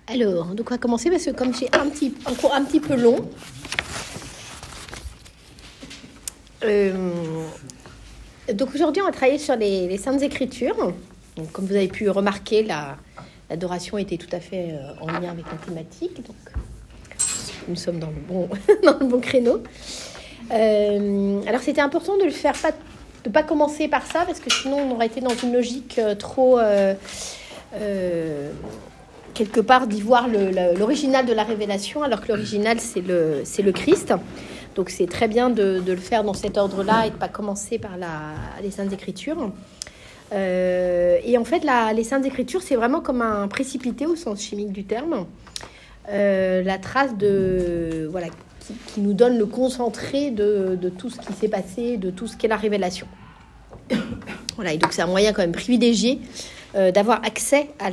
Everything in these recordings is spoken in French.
Alors, donc on va commencer parce que comme j'ai un cours un petit peu long, donc aujourd'hui on va travailler sur les Saintes Écritures. Donc, comme vous avez pu remarquer, l'adoration était tout à fait en lien avec la thématique. Donc nous sommes dans le bon créneau. Alors c'était important de le faire de pas commencer par ça parce que sinon on aurait été dans une logique trop quelque part d'y voir l'original de la révélation, alors que l'original c'est le Christ. Donc c'est très bien de le faire dans cet ordre-là et de pas commencer par les Saintes Écritures. Et en fait les Saintes Écritures c'est vraiment comme un précipité au sens chimique du terme, la trace qui nous donne le concentré de tout ce qui s'est passé, de tout ce qu'est la révélation. Voilà, et donc c'est un moyen quand même privilégié d'avoir accès à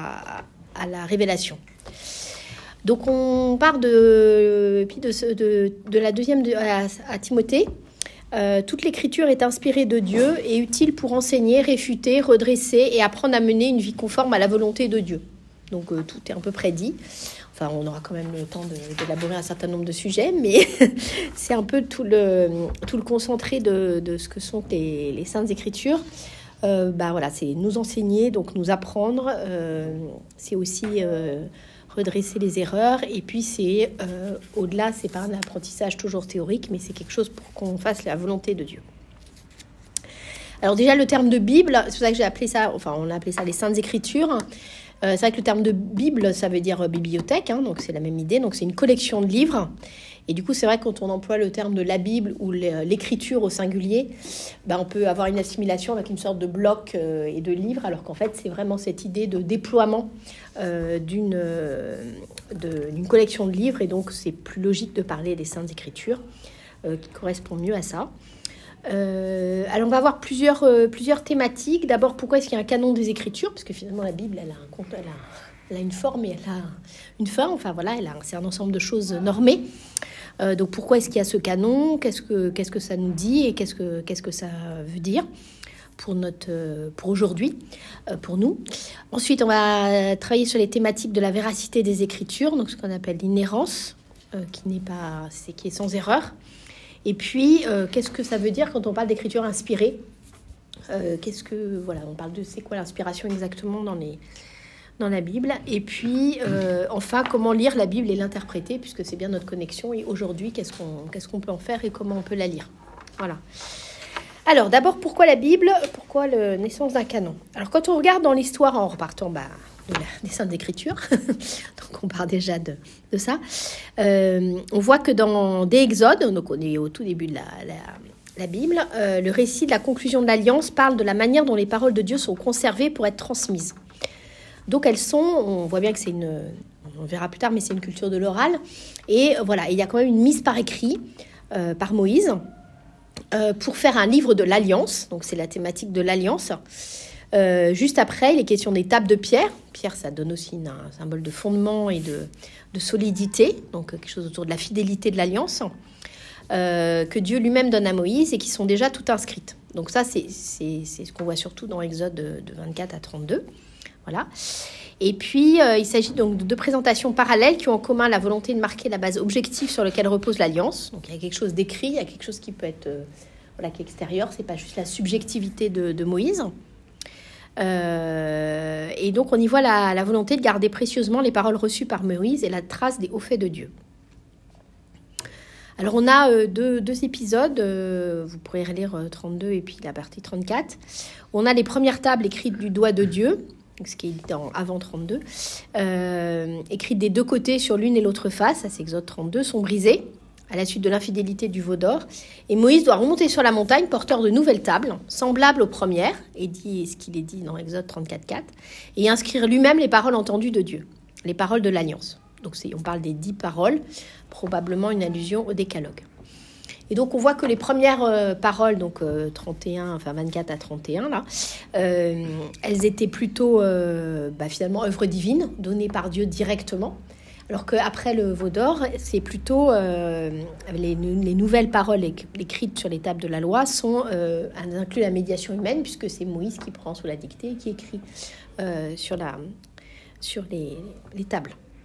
la révélation. Donc on part de la deuxième à Timothée. Toute l'écriture est inspirée de Dieu et utile pour enseigner, réfuter, redresser et apprendre à mener une vie conforme à la volonté de Dieu. Donc tout est à peu près dit. Enfin, on aura quand même le temps d'élaborer un certain nombre de sujets, mais c'est un peu tout le concentré de ce que sont les Saintes Écritures. C'est nous enseigner, donc nous apprendre. C'est aussi redresser les erreurs. Et puis, c'est au-delà, c'est pas un apprentissage toujours théorique, mais c'est quelque chose pour qu'on fasse la volonté de Dieu. Alors déjà, le terme de Bible, c'est pour ça que on a appelé ça les Saintes Écritures. C'est vrai que le terme de Bible, ça veut dire bibliothèque, donc c'est la même idée. Donc c'est une collection de livres. Et du coup, c'est vrai que quand on emploie le terme de la Bible ou l'écriture au singulier, on peut avoir une assimilation avec une sorte de bloc et de livres, alors qu'en fait, c'est vraiment cette idée de déploiement d'une collection de livres. Et donc, c'est plus logique de parler des Saintes Écritures qui correspond mieux à ça. Alors on va avoir plusieurs thématiques. D'abord, pourquoi est-ce qu'il y a un canon des Écritures ? Parce que finalement la Bible, elle a une forme et elle a une fin. Enfin voilà, c'est un ensemble de choses normées. Donc pourquoi est-ce qu'il y a ce canon ? Qu'est-ce que ça nous dit et qu'est-ce que ça veut dire pour aujourd'hui, pour nous. Ensuite, on va travailler sur les thématiques de la véracité des Écritures, donc ce qu'on appelle l'inhérence, qui est sans erreur. Et puis, qu'est-ce que ça veut dire quand on parle d'écriture inspirée ? On parle de c'est quoi l'inspiration exactement dans la Bible. Et puis, enfin, comment lire la Bible et l'interpréter, puisque c'est bien notre connexion. Et aujourd'hui, qu'est-ce qu'on peut en faire et comment on peut la lire ? Voilà. Alors, d'abord, pourquoi la Bible ? Pourquoi la naissance d'un canon ? Alors, quand on regarde dans l'histoire, en repartant des Saintes Écritures, donc on part déjà de ça, on voit que dans des Exodes, donc on est au tout début de la Bible, le récit de la conclusion de l'Alliance parle de la manière dont les paroles de Dieu sont conservées pour être transmises. Donc on voit bien que on verra plus tard, mais c'est une culture de l'oral, et voilà, il y a quand même une mise par écrit par Moïse pour faire un livre de l'Alliance, donc c'est la thématique de l'Alliance. Juste après, il est question des tables de pierre. Pierre, ça donne aussi un symbole de fondement et de solidité, donc quelque chose autour de la fidélité de l'alliance, que Dieu lui-même donne à Moïse et qui sont déjà toutes inscrites. Donc ça, c'est ce qu'on voit surtout dans Exode de 24 à 32. Voilà. Et puis, il s'agit donc de deux présentations parallèles qui ont en commun la volonté de marquer la base objective sur laquelle repose l'alliance. Donc il y a quelque chose d'écrit, il y a quelque chose qui peut être qui est extérieur, c'est pas juste la subjectivité de Moïse. Et donc on y voit la volonté de garder précieusement les paroles reçues par Moïse et la trace des hauts faits de Dieu. Alors on a deux épisodes, vous pourrez relire 32 et puis la partie 34. On a les premières tables écrites du doigt de Dieu, ce qui est avant 32, écrites des deux côtés sur l'une et l'autre face, ça c'est Exode 32, sont brisées à la suite de l'infidélité du veau d'or. Et Moïse doit remonter sur la montagne porteur de nouvelles tables, semblables aux premières, et dit ce qu'il est dit dans Exode 34, et inscrire lui-même les paroles entendues de Dieu, les paroles de l'Alliance. Donc on parle des 10 paroles, probablement une allusion au décalogue. Et donc on voit que les premières paroles, donc 24 à 31, là, elles étaient plutôt finalement œuvres divines, données par Dieu directement. Alors qu'après le veau d'or, c'est plutôt les nouvelles paroles écrites sur les tables de la loi incluent la médiation humaine, puisque c'est Moïse qui prend sous la dictée et qui écrit sur les tables.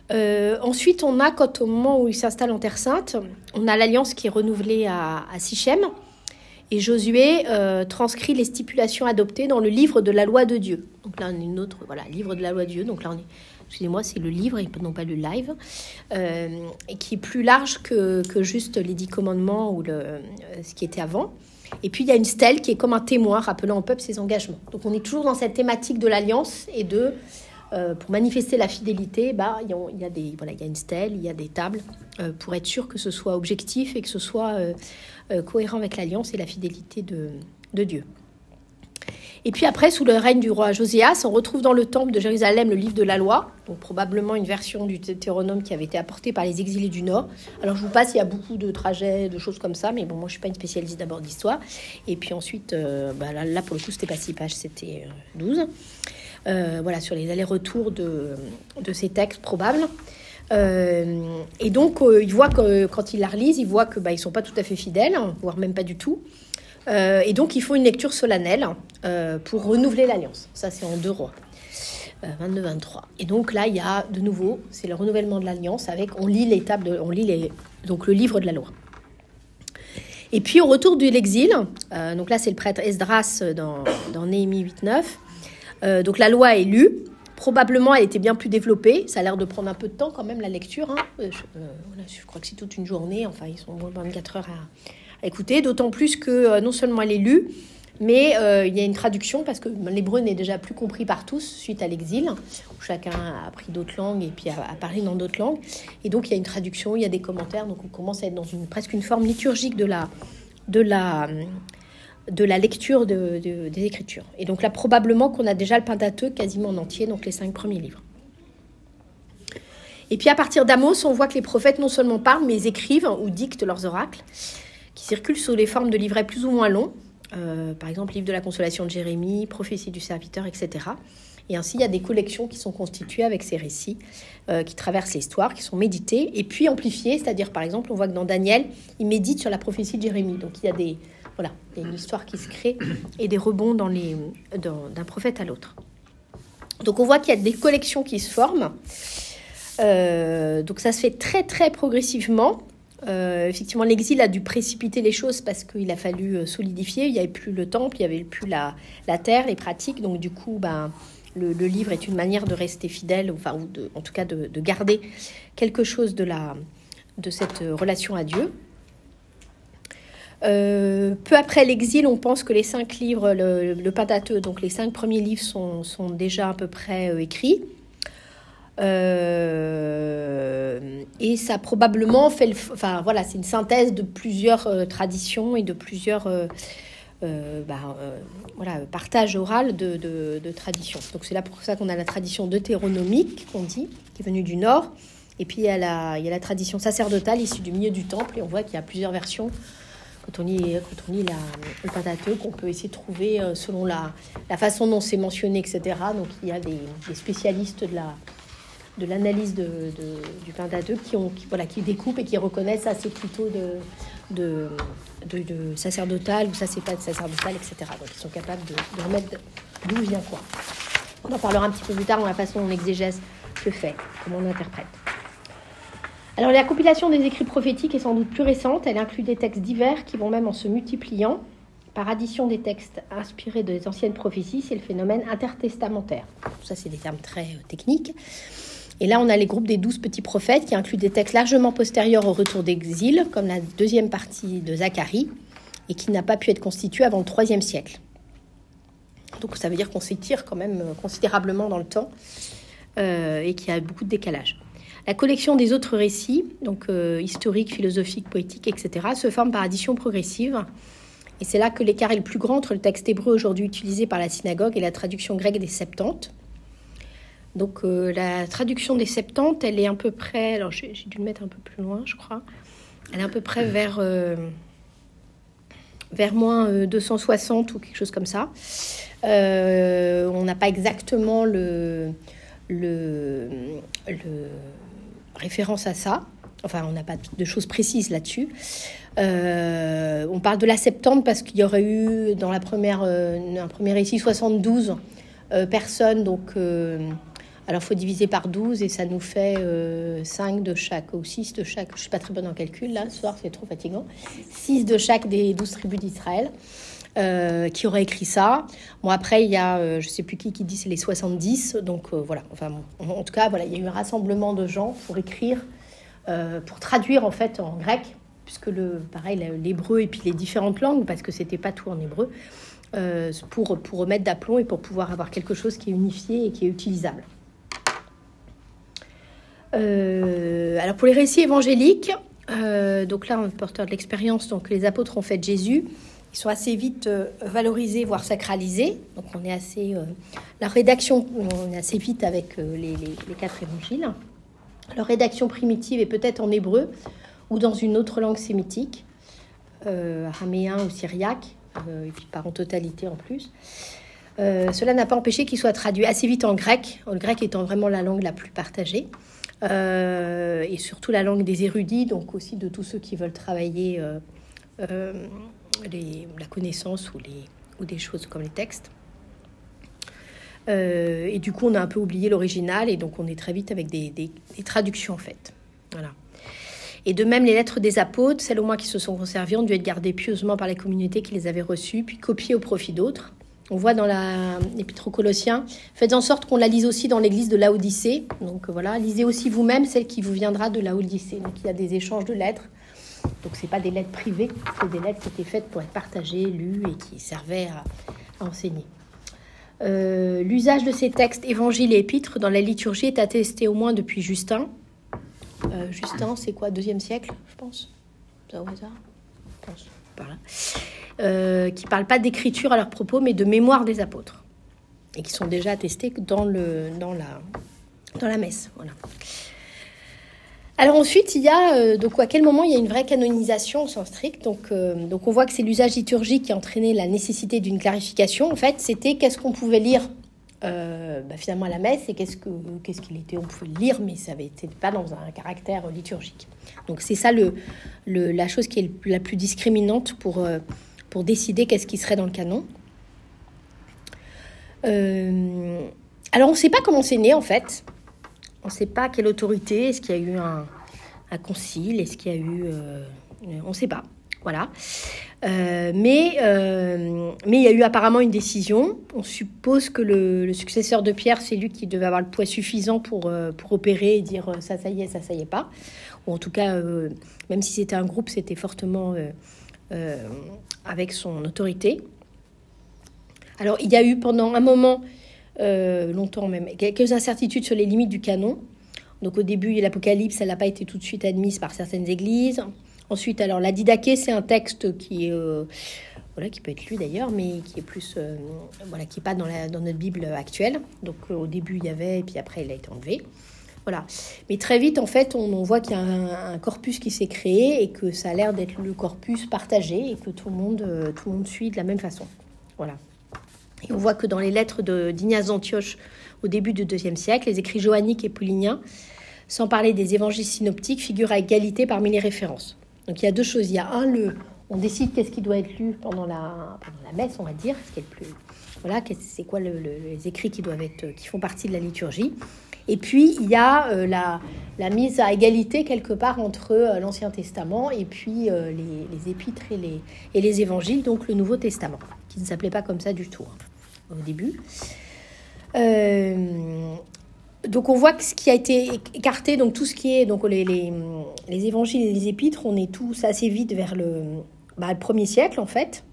Ensuite, on a, quand au moment où il s'installe en Terre Sainte, on a l'alliance qui est renouvelée à Sichem. Et Josué transcrit les stipulations adoptées dans le livre de la loi de Dieu. Donc là, on a une autre, livre de la loi de Dieu. Donc là, excusez-moi, c'est le livre et non pas le live, et qui est plus large que juste les 10 commandements ou ce qui était avant. Et puis, il y a une stèle qui est comme un témoin rappelant au peuple ses engagements. Donc, on est toujours dans cette thématique de l'alliance et pour manifester la fidélité, il y a une stèle, il y a des tables pour être sûr que ce soit objectif et que ce soit cohérent avec l'alliance et la fidélité de Dieu. Et puis après, sous le règne du roi Josias, on retrouve dans le temple de Jérusalem le livre de la loi, donc probablement une version du Deutéronome qui avait été apportée par les exilés du Nord. Alors je vous passe, il y a beaucoup de trajets, de choses comme ça, mais bon, moi je suis pas une spécialiste d'abord d'histoire. Et puis ensuite, là pour le coup, c'était pas 6 pages, c'était 12. Sur les allers-retours de ces textes probables. Et donc, il voit que quand ils la relisent, il voit que ils sont pas tout à fait fidèles, voire même pas du tout. Et donc, il faut une lecture solennelle pour renouveler l'alliance. Ça, c'est en 2 Rois, 22-23. Et donc là, il y a de nouveau, c'est le renouvellement de l'alliance on lit donc le livre de la loi. Et puis, au retour de l'exil, donc là, c'est le prêtre Esdras dans Néhémie 8-9. Donc la loi est lue. Probablement, elle était bien plus développée. Ça a l'air de prendre un peu de temps quand même, la lecture. Je crois que c'est toute une journée. Enfin, ils sont moins de 24 heures à écouter. D'autant plus que non seulement elle est lue, mais il y a une traduction parce que l'hébreu n'est déjà plus compris par tous suite à l'exil, où chacun a appris d'autres langues et puis a parlé dans d'autres langues. Et donc, il y a une traduction, il y a des commentaires. Donc, on commence à être dans presque une forme liturgique de la lecture des Écritures. Et donc là, probablement qu'on a déjà le Pentateuque quasiment en entier, donc les 5 premiers livres. Et puis à partir d'Amos, on voit que les prophètes non seulement parlent, mais écrivent ou dictent leurs oracles, qui circulent sous les formes de livrets plus ou moins longs, par exemple, livre de la consolation de Jérémie, prophétie du serviteur, etc. Et ainsi, il y a des collections qui sont constituées avec ces récits qui traversent l'histoire, qui sont médités, et puis amplifiés, c'est-à-dire, par exemple, on voit que dans Daniel, il médite sur la prophétie de Jérémie. Donc il y a une histoire qui se crée et des rebonds d'un prophète à l'autre. Donc on voit qu'il y a des collections qui se forment. Donc ça se fait très très progressivement. Effectivement, l'exil a dû précipiter les choses parce qu'il a fallu solidifier. Il n'y avait plus le temple, il n'y avait plus la terre, les pratiques. Donc du coup, le livre est une manière de rester fidèle, en tout cas de garder quelque chose de cette relation à Dieu. Peu après l'exil, on pense que les 5 livres, le Pentateuque, donc les 5 premiers livres sont déjà à peu près écrits. Et ça probablement fait c'est une synthèse de plusieurs traditions et de plusieurs partages oral de traditions. Donc c'est là pour ça qu'on a la tradition deutéronomique qu'on dit, qui est venue du Nord, et puis il y a la tradition sacerdotale issue du milieu du temple, et on voit qu'il y a plusieurs versions. Quand on lit le Pentateuque, on peut essayer de trouver selon la façon dont c'est mentionné, etc. Donc il y a des spécialistes de l'analyse du Pentateuque qui découpent et qui reconnaissent ça c'est plutôt de sacerdotal ou ça c'est pas de sacerdotal, etc. Donc ils sont capables de remettre d'où vient quoi. On en parlera un petit peu plus tard dans la façon dont l'exégèse se fait, comment on interprète. Alors la compilation des écrits prophétiques est sans doute plus récente. Elle inclut des textes divers qui vont même en se multipliant. Par addition des textes inspirés des anciennes prophéties, c'est le phénomène intertestamentaire. Ça, c'est des termes très techniques. Et là, on a les groupes des 12 petits prophètes qui incluent des textes largement postérieurs au retour d'exil, comme la deuxième partie de Zacharie, et qui n'a pas pu être constituée avant le IIIe siècle. Donc ça veut dire qu'on s'étire quand même considérablement dans le temps et qu'il y a beaucoup de décalage. La collection des autres récits, donc historiques, philosophiques, poétiques, etc., se forme par addition progressive. Et c'est là que l'écart est le plus grand entre le texte hébreu aujourd'hui utilisé par la synagogue et la traduction grecque des Septante. Donc la traduction des Septante, elle est à peu près... Alors j'ai dû le mettre un peu plus loin, je crois. Elle est à peu près vers moins 260 ou quelque chose comme ça. On n'a pas exactement le référence à ça. Enfin, on n'a pas de choses précises là-dessus. On parle de la Septante parce qu'il y aurait eu dans un premier récit 72 personnes, donc Alors, il faut diviser par 12 et ça nous fait 5 de chaque, ou 6 de chaque. Je ne suis pas très bonne en calcul, là, ce soir, c'est trop fatigant. 6 de chaque des 12 tribus d'Israël qui auraient écrit ça. Bon, après, il y a, je ne sais plus qui dit, c'est les 70. Donc, voilà. Enfin, en tout cas, voilà, il y a eu un rassemblement de gens pour écrire, pour traduire, en fait, en grec, puisque, pareil, l'hébreu et puis les différentes langues, parce que ce n'était pas tout en hébreu, pour remettre d'aplomb et pour pouvoir avoir quelque chose qui est unifié et qui est utilisable. Alors pour les récits évangéliques, donc là on est porteur de l'expérience, donc les apôtres ont fait de Jésus, ils sont assez vite valorisés, voire sacralisés, donc on est assez, la rédaction, on est assez vite avec les 4 évangiles. Leur rédaction primitive est peut-être en hébreu ou dans une autre langue sémitique, araméen ou syriaque, et puis pas en totalité en plus. Cela n'a pas empêché qu'ils soient traduits assez vite en grec, le grec étant vraiment la langue la plus partagée. Et surtout la langue des érudits, donc aussi de tous ceux qui veulent travailler la connaissance ou des choses comme les textes. Et du coup, on a un peu oublié l'original et donc on est très vite avec des traductions en fait. Voilà. Et de même, les lettres des apôtres, celles au moins qui se sont conservées, ont dû être gardées pieusement par les communautés qui les avaient reçues, puis copiées au profit d'autres. On voit dans l'Épître aux Colossiens, faites en sorte qu'on la lise aussi dans l'église de Laodicée. Donc voilà, lisez aussi vous-même celle qui vous viendra de Laodicée. Donc il y a des échanges de lettres. Donc c'est pas des lettres privées, c'est des lettres qui étaient faites pour être partagées, lues et qui servaient à enseigner. L'usage de ces textes, évangiles et épîtres, dans la liturgie est attesté au moins depuis Justin. Justin, c'est quoi, 2e siècle, je pense. Ça au hasard, je pense. Voilà. Qui ne parlent pas d'écriture à leur propos, mais de mémoire des apôtres, et qui sont déjà attestés dans la messe. Voilà. Alors ensuite, il y a, donc à quel moment il y a une vraie canonisation au sens strict. Donc on voit que c'est l'usage liturgique qui a entraîné la nécessité d'une clarification. En fait, c'était qu'est-ce qu'on pouvait lire finalement à la messe, et qu'est-ce qu'il était, on pouvait le lire, mais ça n'était pas dans un caractère liturgique. Donc c'est ça la chose qui est la plus discriminante pour décider qu'est-ce qui serait dans le canon. Alors on ne sait pas comment c'est né en fait. On ne sait pas quelle autorité. Est-ce qu'il y a eu un concile? Est-ce qu'il y a eu... on ne sait pas. Voilà. Mais il y a eu apparemment une décision. On suppose que le successeur de Pierre, c'est lui qui devait avoir le poids suffisant pour opérer et dire ça y est pas. Ou en tout cas, même si c'était un groupe, c'était fortement avec son autorité. Alors, il y a eu pendant un moment, longtemps même, quelques incertitudes sur les limites du canon. Donc, au début, l'Apocalypse, elle n'a pas été tout de suite admise par certaines églises. Ensuite, alors, la Didaché, c'est un texte qui peut être lu d'ailleurs, mais qui est plus, qui n'est pas dans notre Bible actuelle. Donc, au début, il y avait, et puis après, il a été enlevé. Voilà. Mais très vite, en fait, on voit qu'il y a un corpus qui s'est créé et que ça a l'air d'être le corpus partagé et que tout le monde suit de la même façon. Voilà. Et on voit que dans les lettres d'Ignace d'Antioche au début du IIe siècle, les écrits johanniques et pauliniens, sans parler des évangiles synoptiques, figurent à égalité parmi les références. Donc il y a deux choses. Il y a on décide qu'est-ce qui doit être lu pendant la messe, on va dire, ce qui est le plus, voilà, c'est quoi les écrits qui font partie de la liturgie. Et puis il y a la mise à égalité quelque part entre l'Ancien Testament et puis les épîtres et les évangiles, donc le Nouveau Testament, qui ne s'appelait pas comme ça du tout au début. Donc on voit que ce qui a été écarté, donc tout ce qui est donc les évangiles et les épîtres, on est tous assez vite vers le 1er siècle en fait.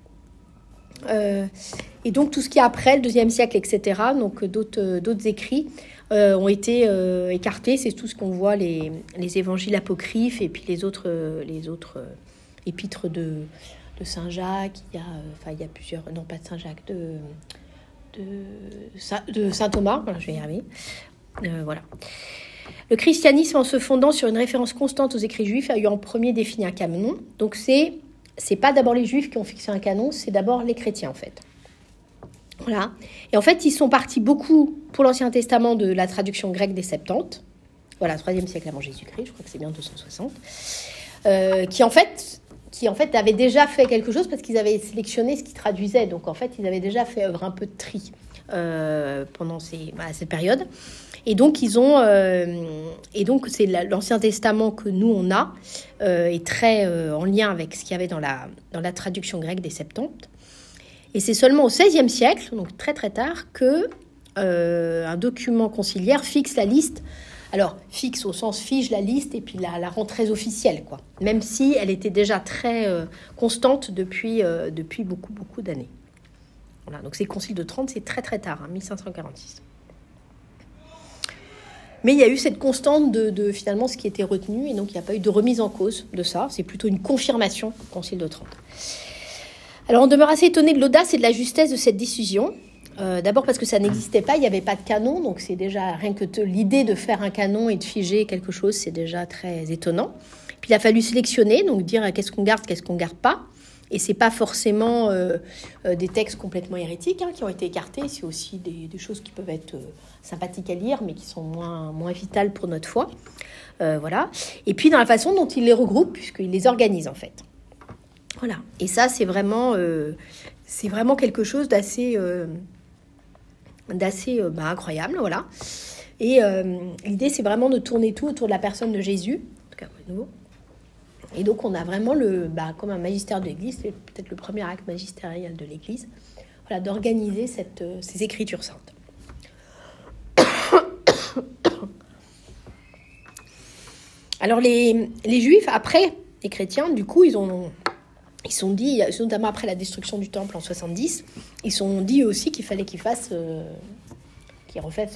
Et donc tout ce qui est après le 2e siècle, etc. Donc d'autres écrits ont été écartés. C'est tout ce qu'on voit, les évangiles apocryphes et puis les autres épîtres de Saint Jacques. Il y a plusieurs, non pas de Saint Jacques, de Saint Thomas. Voilà, je vais y arriver. Voilà. Le christianisme, en se fondant sur une référence constante aux écrits juifs, a eu en premier défini un canon. Donc c'est pas d'abord les juifs qui ont fixé un canon, c'est d'abord les chrétiens en fait. Voilà. Et en fait, ils sont partis beaucoup pour l'Ancien Testament de la traduction grecque des Septante. Voilà, 3e siècle avant Jésus-Christ, je crois que c'est bien 260. Qui en fait avaient déjà fait quelque chose parce qu'ils avaient sélectionné ce qu'ils traduisaient. Donc en fait, ils avaient déjà fait œuvre un peu de tri. pendant cette période. Et donc, c'est l'Ancien Testament que nous, on a, est très en lien avec ce qu'il y avait dans la traduction grecque des Septante. Et c'est seulement au XVIe siècle, donc très très tard, que un document conciliaire fixe la liste. Alors, fixe au sens fige la liste et puis la rend très officielle, quoi. Même si elle était déjà très constante depuis beaucoup, beaucoup d'années. Voilà, donc c'est le Concile de Trente, c'est très très tard, 1546. Mais il y a eu cette constante de finalement ce qui était retenu, et donc il n'y a pas eu de remise en cause de ça. C'est plutôt une confirmation du Concile de Trente. Alors on demeure assez étonné de l'audace et de la justesse de cette décision. D'abord parce que ça n'existait pas, il n'y avait pas de canon, donc c'est déjà rien que l'idée de faire un canon et de figer quelque chose, c'est déjà très étonnant. Puis il a fallu sélectionner, donc dire qu'est-ce qu'on garde pas. Et c'est pas forcément des textes complètement hérétiques qui ont été écartés, c'est aussi des choses qui peuvent être sympathiques à lire, mais qui sont moins vitales pour notre foi. Voilà. Et puis dans la façon dont il les regroupe, puisqu'il les organise en fait. Voilà. Et ça, c'est vraiment quelque chose d'assez incroyable, voilà. Et l'idée, c'est vraiment de tourner tout autour de la personne de Jésus, en tout cas pour nouveau. Et donc, on a vraiment comme un magistère de l'Église, c'est peut-être le premier acte magistériel de l'Église, voilà, d'organiser ces écritures saintes. Alors, les Juifs, après les chrétiens, du coup, ils sont dit, notamment après la destruction du temple en 70, ils sont dit aussi qu'il fallait qu'ils refassent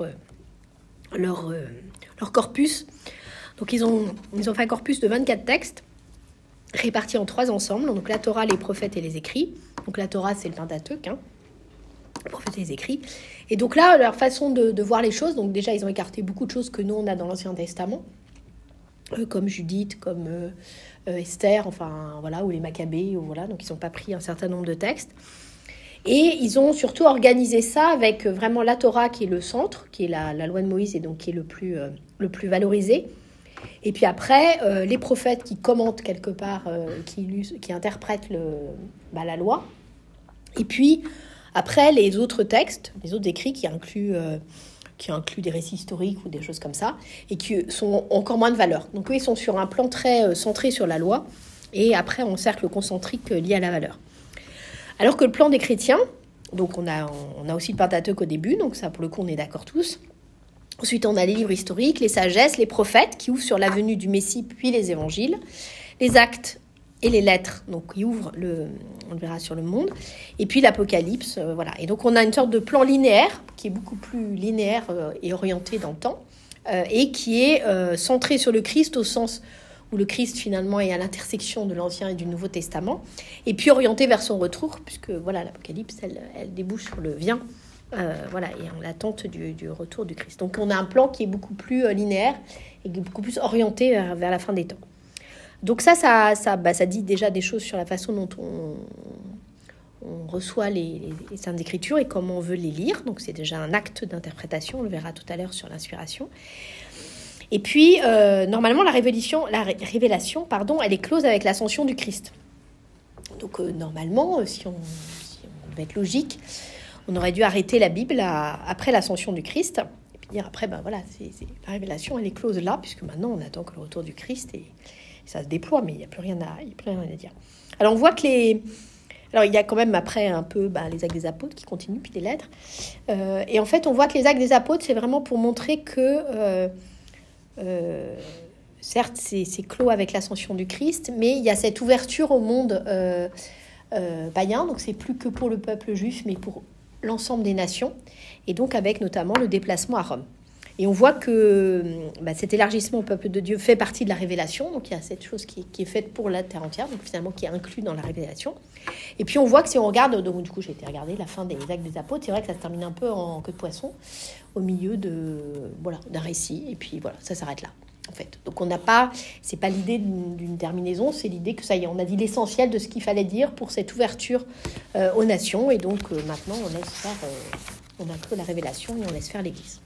leur corpus. Donc ils ont fait un corpus de 24 textes répartis en 3 ensembles. Donc la Torah, les prophètes et les écrits. Donc la Torah, c'est le Pentateuque, les prophètes et les écrits. Et donc là, leur façon de voir les choses, donc déjà ils ont écarté beaucoup de choses que nous on a dans l'Ancien Testament, comme Judith, comme Esther, enfin voilà, ou les Maccabées, ou voilà. Donc ils n'ont pas pris un certain nombre de textes. Et ils ont surtout organisé ça avec vraiment la Torah qui est le centre, qui est la loi de Moïse et donc qui est le plus valorisé. Et puis après, les prophètes qui commentent quelque part, qui interprètent la loi. Et puis après, les autres textes, les autres écrits qui incluent des récits historiques ou des choses comme ça, et qui sont encore moins de valeur. Donc eux, ils sont sur un plan très centré sur la loi, et après, en cercle concentrique lié à la valeur. Alors que le plan des chrétiens, donc on a aussi le Pentateuque au début, donc ça, pour le coup, on est d'accord tous. Ensuite, on a les livres historiques, les sagesses, les prophètes qui ouvrent sur la venue du Messie, puis les évangiles, les actes et les lettres, donc qui ouvrent on le verra sur le monde, et puis l'Apocalypse, voilà. Et donc on a une sorte de plan linéaire qui est beaucoup plus linéaire et orienté dans le temps, et qui est centré sur le Christ au sens où le Christ finalement est à l'intersection de l'Ancien et du Nouveau Testament, et puis orienté vers son retour, puisque voilà, l'Apocalypse, elle débouche sur le vient. Voilà, et en l'attente du retour du Christ. Donc on a un plan qui est beaucoup plus linéaire et beaucoup plus orienté vers la fin des temps. Donc ça dit déjà des choses sur la façon dont on reçoit les Saintes Écritures et comment on veut les lire. Donc c'est déjà un acte d'interprétation, on le verra tout à l'heure sur l'inspiration. Et puis normalement la révélation, elle est close avec l'ascension du Christ. Donc normalement, si on devait être logique, on aurait dû arrêter la Bible après l'ascension du Christ. Et puis dire après, voilà, la révélation, elle est close là, puisque maintenant on attend que le retour du Christ et ça se déploie, mais il n'y a plus rien à dire. Alors on voit que alors il y a quand même après un peu les actes des apôtres qui continuent, puis les lettres. Et en fait, on voit que les actes des apôtres, c'est vraiment pour montrer que, certes, c'est clos avec l'ascension du Christ, mais il y a cette ouverture au monde païen, donc c'est plus que pour le peuple juif, mais pour l'ensemble des nations, et donc avec notamment le déplacement à Rome. Et on voit que cet élargissement au peuple de Dieu fait partie de la révélation, donc il y a cette chose qui est faite pour la terre entière, donc finalement qui est inclus dans la révélation. Et puis on voit que si on regarde, donc du coup j'ai été regarder la fin des actes des apôtres, c'est vrai que ça se termine un peu en queue de poisson, au milieu d'un récit, et puis voilà, ça s'arrête là. En fait. Donc c'est pas l'idée d'une terminaison, c'est l'idée que ça y est, on a dit l'essentiel de ce qu'il fallait dire pour cette ouverture aux nations, et donc maintenant on laisse faire, on a que la révélation et on laisse faire l'Église.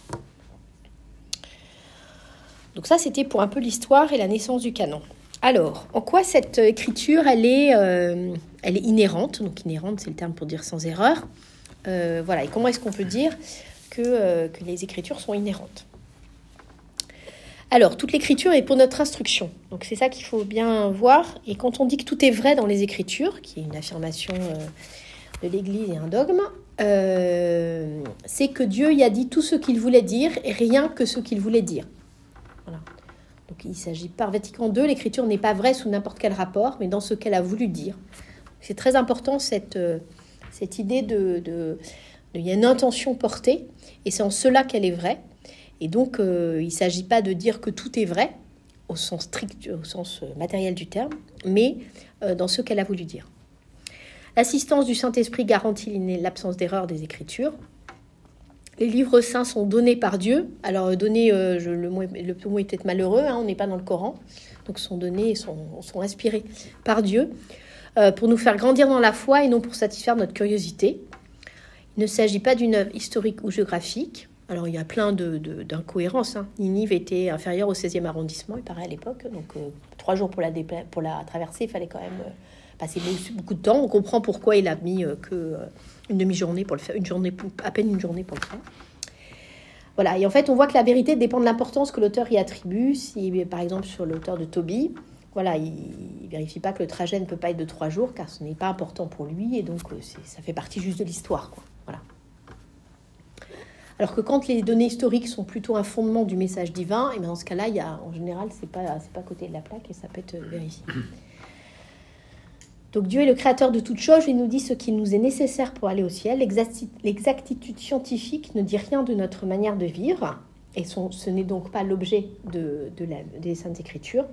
Donc ça c'était pour un peu l'histoire et la naissance du canon. Alors, en quoi cette écriture elle est inhérente, donc inhérente c'est le terme pour dire sans erreur, Voilà. Et comment est-ce qu'on peut dire que les Écritures sont inhérentes? Alors, toute l'Écriture est pour notre instruction. Donc, c'est ça qu'il faut bien voir. Et quand on dit que tout est vrai dans les Écritures, qui est une affirmation de l'Église et un dogme, c'est que Dieu y a dit tout ce qu'il voulait dire et rien que ce qu'il voulait dire. Voilà. Donc, il s'agit par Vatican II, l'Écriture n'est pas vraie sous n'importe quel rapport, mais dans ce qu'elle a voulu dire. C'est très important cette idée il y a une intention portée, et c'est en cela qu'elle est vraie. Et donc, il ne s'agit pas de dire que tout est vrai, au sens strict, au sens matériel du terme, mais dans ce qu'elle a voulu dire. L'assistance du Saint-Esprit garantit l'absence d'erreur des Écritures. Les livres saints sont donnés par Dieu. Alors, donnés, le mot est peut-être malheureux, on n'est pas dans le Coran. Donc, sont donnés, sont inspirés par Dieu pour nous faire grandir dans la foi et non pour satisfaire notre curiosité. Il ne s'agit pas d'une œuvre historique ou géographique. Alors, il y a plein d'incohérences. Ninive était inférieure au 16e arrondissement, il paraît, à l'époque. Donc, 3 jours pour la traverser, il fallait quand même passer beaucoup de temps. On comprend pourquoi il a mis une demi-journée pour le faire, à peine une journée pour le faire. Voilà, et en fait, on voit que la vérité dépend de l'importance que l'auteur y attribue. Si, par exemple, sur l'auteur de Tobie, voilà, il ne vérifie pas que le trajet ne peut pas être de 3 jours, car ce n'est pas important pour lui, et donc ça fait partie juste de l'histoire, quoi. Voilà. Alors que quand les données historiques sont plutôt un fondement du message divin, et bien dans ce cas-là, en général, c'est pas à côté de la plaque et ça peut être vérifié. Donc Dieu est le créateur de toutes choses, il nous dit ce qui nous est nécessaire pour aller au ciel. L'exactitude scientifique ne dit rien de notre manière de vivre, et ce n'est donc pas l'objet des Saintes Écritures.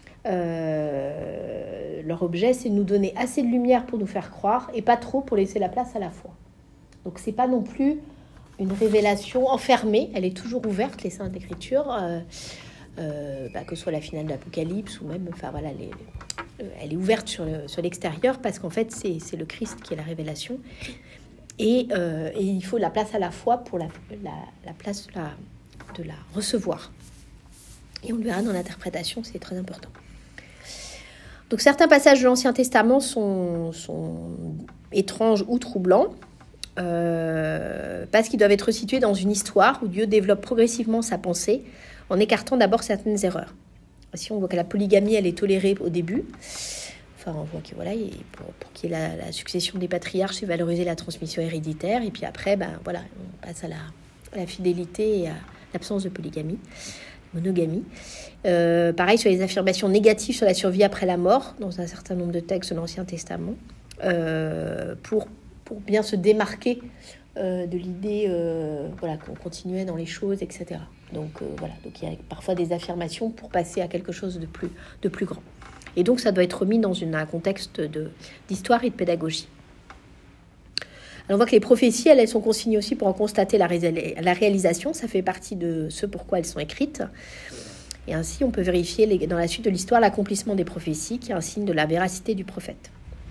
Leur objet, c'est de nous donner assez de lumière pour nous faire croire, et pas trop pour laisser la place à la foi. Donc c'est pas non plus une révélation enfermée, elle est toujours ouverte, les Saintes Écritures, que ce soit la finale de l'Apocalypse ou même, elle est ouverte sur l'extérieur parce qu'en fait c'est le Christ qui est la révélation et il faut la place à la foi pour la place de la recevoir. Et on le verra dans l'interprétation, c'est très important. Donc certains passages de l'Ancien Testament sont étranges ou troublants. Parce qu'ils doivent être situés dans une histoire où Dieu développe progressivement sa pensée en écartant d'abord certaines erreurs. Si on voit que la polygamie, elle est tolérée au début, on voit que pour qu'il y ait la succession des patriarches, c'est valoriser la transmission héréditaire, et puis après, on passe à la fidélité et à l'absence de polygamie, monogamie. Pareil sur les affirmations négatives sur la survie après la mort, dans un certain nombre de textes de l'Ancien Testament, pour bien se démarquer de l'idée qu'on continuait dans les choses, etc. Donc il y a parfois des affirmations pour passer à quelque chose de plus grand. Et donc ça doit être remis dans un contexte d'histoire et de pédagogie. Alors on voit que les prophéties, elles sont consignées aussi pour en constater la réalisation. Ça fait partie de ce pourquoi elles sont écrites. Et ainsi, on peut vérifier dans la suite de l'histoire l'accomplissement des prophéties, qui est un signe de la véracité du prophète.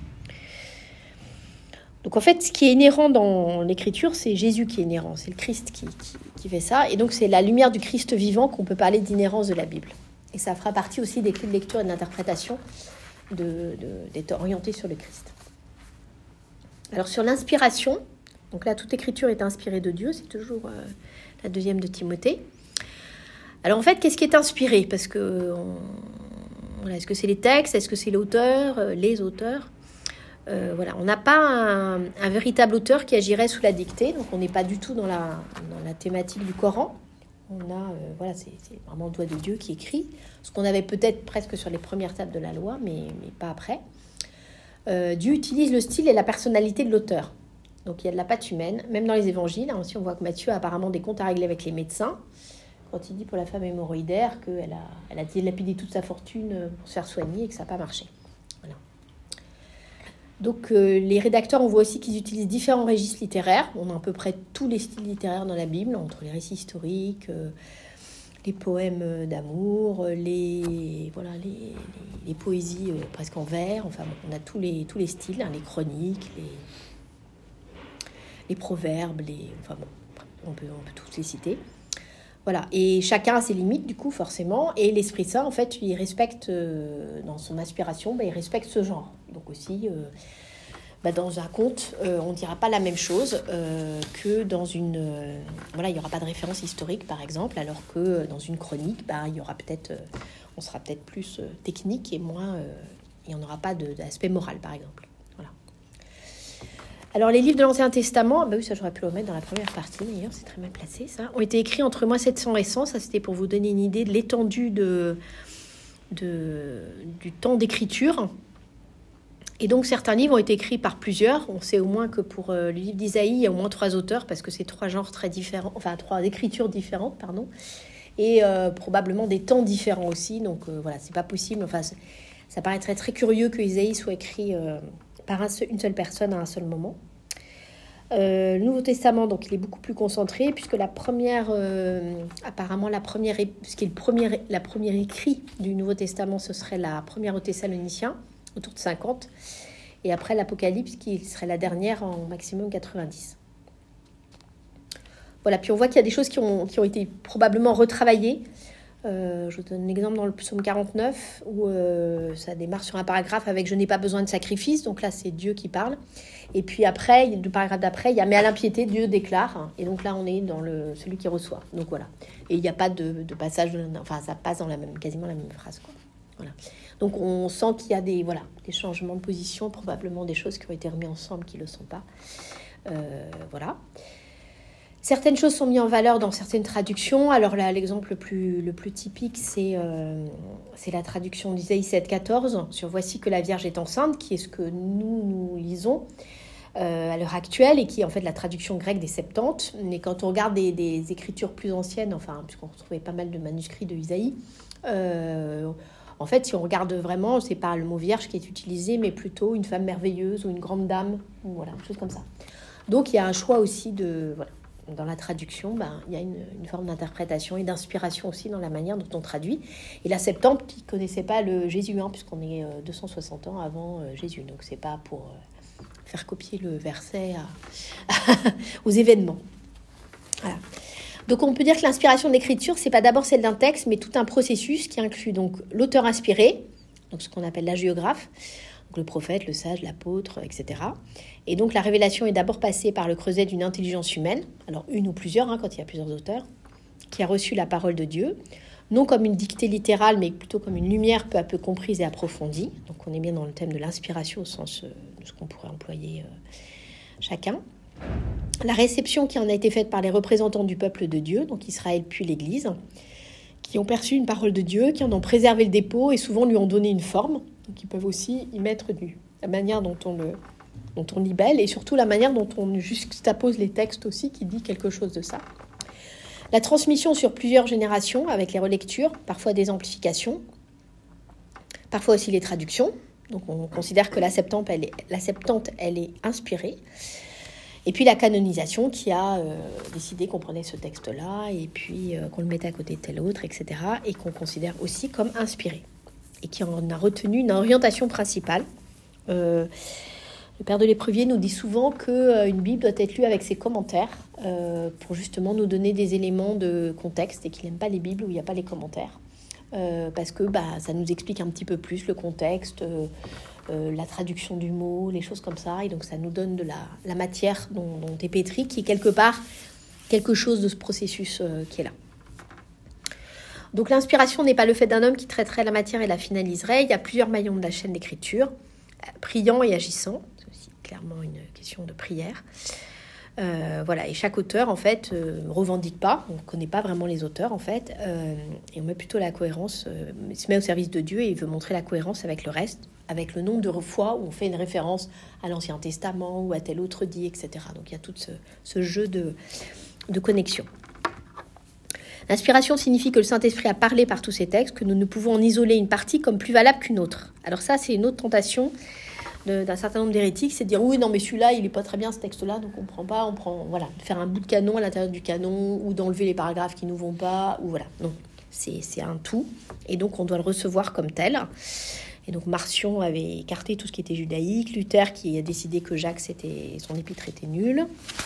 Donc en fait, ce qui est inhérent dans l'écriture, c'est Jésus qui est inhérent, c'est le Christ qui fait ça. Et donc c'est la lumière du Christ vivant qu'on peut parler d'inhérence de la Bible. Et ça fera partie aussi des clés de lecture et d'interprétation d'être orienté sur le Christ. Alors sur l'inspiration, donc là toute écriture est inspirée de Dieu, c'est toujours la 2e de Timothée. Alors en fait, qu'est-ce qui est inspiré? Parce que, est-ce que c'est les textes? Est-ce que c'est l'auteur, les auteurs? On n'a pas un véritable auteur qui agirait sous la dictée, donc on n'est pas du tout dans la thématique du Coran. C'est vraiment le doigt de Dieu qui écrit, ce qu'on avait peut-être presque sur les premières tables de la loi, mais pas après. Dieu utilise le style et la personnalité de l'auteur. Donc il y a de la patte humaine, même dans les évangiles. Aussi, on voit que Matthieu a apparemment des comptes à régler avec les médecins, quand il dit pour la femme hémorroïdaire qu'elle a dilapidé toute sa fortune pour se faire soigner et que ça n'a pas marché. Voilà. Donc les rédacteurs, on voit aussi qu'ils utilisent différents registres littéraires. On a à peu près tous les styles littéraires dans la Bible, entre les récits historiques, les poèmes d'amour, les poésies presque en vers. Enfin, on a tous les styles, les chroniques, les proverbes, on peut tous les citer. Voilà, et chacun a ses limites, du coup, forcément. Et l'Esprit Saint, en fait, il respecte, dans son inspiration, il respecte ce genre. Donc aussi, dans un conte, on ne dira pas la même chose que dans une... il n'y aura pas de référence historique, par exemple, alors que dans une chronique, il y aura peut-être... on sera peut-être plus technique et moins... il n'y en aura pas d'aspect moral, par exemple. Voilà. Alors, les livres de l'Ancien Testament, oui, ça j'aurais pu le mettre dans la première partie, d'ailleurs, c'est très mal placé, ça, ont été écrits entre moins 700 et 100. Ça, c'était pour vous donner une idée de l'étendue du temps d'écriture. Et donc, certains livres ont été écrits par plusieurs. On sait au moins que pour le livre d'Isaïe, il y a au moins 3 auteurs, parce que c'est 3 genres très différents, 3 écritures différentes, pardon, et probablement des temps différents aussi. Donc, c'est pas possible. Ça paraîtrait très curieux que Isaïe soit écrit par une seule personne à un seul moment. Le Nouveau Testament, donc, il est beaucoup plus concentré, puisque la première écrit du Nouveau Testament, ce serait la première aux Thessaloniciens, autour de 50, et après l'Apocalypse, qui serait la dernière en maximum 90. Voilà, puis on voit qu'il y a des choses qui ont été probablement retravaillées. Je vous donne un exemple dans le psaume 49, où ça démarre sur un paragraphe avec « Je n'ai pas besoin de sacrifice », donc là c'est Dieu qui parle. Et puis après, le paragraphe d'après, il y a « Mais à l'impiété, Dieu déclare », et donc là on est dans celui qui reçoit. Donc voilà, et il n'y a pas de passage, ça passe dans quasiment la même phrase, quoi. Voilà. Donc on sent qu'il y a des changements de position, probablement des choses qui ont été remises ensemble qui ne le sont pas. Voilà. Certaines choses sont mises en valeur dans certaines traductions. Alors là, l'exemple le plus typique, c'est la traduction d'Isaïe 7,14 sur « Voici que la Vierge est enceinte », qui est ce que nous lisons à l'heure actuelle, et qui est en fait la traduction grecque des Septante. Mais quand on regarde des écritures plus anciennes, puisqu'on retrouvait pas mal de manuscrits de Isaïe, en fait, si on regarde vraiment, c'est pas le mot vierge qui est utilisé, mais plutôt une femme merveilleuse ou une grande dame, ou voilà, une chose comme ça. Donc, il y a un choix aussi dans la traduction, il y a une forme d'interprétation et d'inspiration aussi dans la manière dont on traduit. Et la Septante, qui ne connaissait pas le Jésus, puisqu'on est 260 ans avant Jésus. Donc, c'est pas pour faire copier le verset aux événements. Voilà. Donc on peut dire que l'inspiration de l'écriture, c'est pas d'abord celle d'un texte, mais tout un processus qui inclut donc l'auteur inspiré, donc ce qu'on appelle l'hagiographe, donc le prophète, le sage, l'apôtre, etc. Et donc la révélation est d'abord passée par le creuset d'une intelligence humaine, alors une ou plusieurs, quand il y a plusieurs auteurs, qui a reçu la parole de Dieu, non comme une dictée littérale, mais plutôt comme une lumière peu à peu comprise et approfondie. Donc on est bien dans le thème de l'inspiration au sens de ce qu'on pourrait employer chacun. La réception qui en a été faite par les représentants du peuple de Dieu, donc Israël puis l'Église, qui ont perçu une parole de Dieu, qui en ont préservé le dépôt et souvent lui ont donné une forme. Donc ils peuvent aussi y mettre la manière dont on libelle et surtout la manière dont on juxtapose les textes aussi, qui dit quelque chose de ça. La transmission sur plusieurs générations avec les relectures, parfois des amplifications, parfois aussi les traductions. Donc on considère que la Septante, elle est inspirée. Et puis la canonisation qui a décidé qu'on prenait ce texte-là et puis qu'on le mettait à côté de tel autre, etc. et qu'on considère aussi comme inspiré. Et qui en a retenu une orientation principale. Le père de l'Éprevier nous dit souvent qu'une Bible doit être lue avec ses commentaires pour justement nous donner des éléments de contexte et qu'il n'aime pas les Bibles où il n'y a pas les commentaires. Parce que ça nous explique un petit peu plus le contexte, la traduction du mot, les choses comme ça, et donc ça nous donne de la matière dont est pétri, qui est quelque part quelque chose de ce processus qui est là. Donc l'inspiration n'est pas le fait d'un homme qui traiterait la matière et la finaliserait. Il y a plusieurs maillons de la chaîne d'écriture, priant et agissant. C'est aussi clairement une question de prière. Voilà, et chaque auteur en fait revendique pas, on ne connaît pas vraiment les auteurs en fait, et on met plutôt la cohérence, il se met au service de Dieu et il veut montrer la cohérence avec le reste, avec le nombre de fois où on fait une référence à l'Ancien Testament ou à tel autre dit, etc. Donc il y a tout ce jeu de connexion. L'inspiration signifie que le Saint-Esprit a parlé par tous ces textes, que nous ne pouvons en isoler une partie comme plus valable qu'une autre. Alors ça, c'est une autre tentation d'un certain nombre d'hérétiques, c'est de dire oui, non, mais celui-là, il n'est pas très bien, ce texte-là, donc on prend pas, voilà, de faire un bout de canon à l'intérieur du canon, ou d'enlever les paragraphes qui ne nous vont pas, ou voilà. Non, c'est un tout, et donc on doit le recevoir comme tel. Et donc Marcion avait écarté tout ce qui était judaïque, Luther qui a décidé que Jacques, son épître était nul,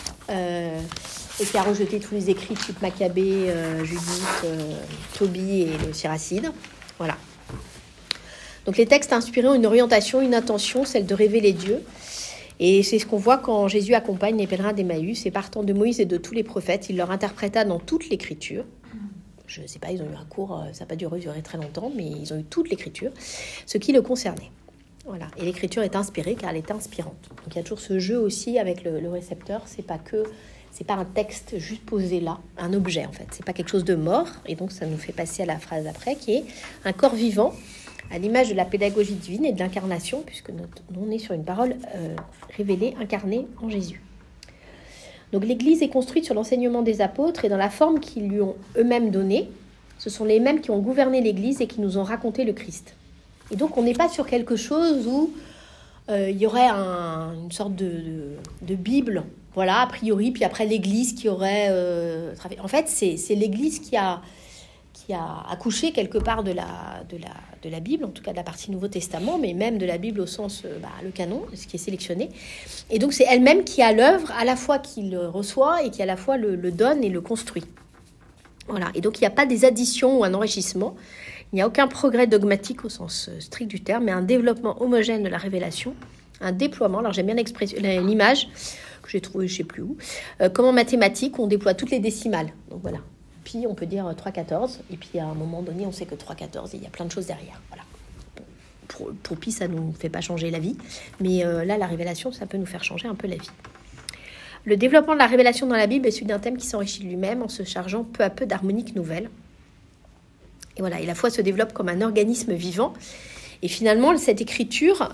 et qui a rejeté tous les écrits type Maccabée, Judith, Tobie et le Siracide. Voilà. Donc les textes inspirés ont une orientation, une intention, celle de révéler Dieu. Et c'est ce qu'on voit quand Jésus accompagne les pèlerins d'Emmaüs. Et partant de Moïse et de tous les prophètes, il leur interpréta dans toute l'Écriture. Je ne sais pas, ils ont eu un cours, ça n'a pas duré très longtemps, mais ils ont eu toute l'Écriture, ce qui le concernait. Voilà. Et l'Écriture est inspirée car elle est inspirante. Donc il y a toujours ce jeu aussi avec le récepteur. C'est pas un texte juste posé là, un objet en fait. C'est pas quelque chose de mort. Et donc ça nous fait passer à la phrase après qui est un corps vivant à l'image de la pédagogie divine et de l'incarnation, puisque on est sur une parole révélée, incarnée en Jésus. Donc l'Église est construite sur l'enseignement des apôtres et dans la forme qu'ils lui ont eux-mêmes donnée. Ce sont les mêmes qui ont gouverné l'Église et qui nous ont raconté le Christ. Et donc on n'est pas sur quelque chose où il y aurait une sorte de Bible, voilà, a priori, puis après l'Église qui aurait... En fait, c'est l'Église qui a accouché quelque part de la Bible, en tout cas de la partie Nouveau Testament, mais même de la Bible au sens, le canon, ce qui est sélectionné. Et donc c'est elle-même qui a l'œuvre, à la fois qui le reçoit et qui à la fois le donne et le construit. Voilà. Et donc il n'y a pas des additions ou un enrichissement, il n'y a aucun progrès dogmatique au sens strict du terme, mais un développement homogène de la révélation, un déploiement. Alors j'aime bien l'image que j'ai trouvée je ne sais plus où, comme en mathématiques on déploie toutes les décimales. Donc voilà. Puis on peut dire 3,14, et puis à un moment donné, on sait que 3,14, il y a plein de choses derrière. Voilà. Pour pi, ça ne nous fait pas changer la vie, mais là, la révélation, ça peut nous faire changer un peu la vie. Le développement de la révélation dans la Bible est celui d'un thème qui s'enrichit de lui-même en se chargeant peu à peu d'harmoniques nouvelles. Et voilà, et la foi se développe comme un organisme vivant. Et finalement, cette écriture,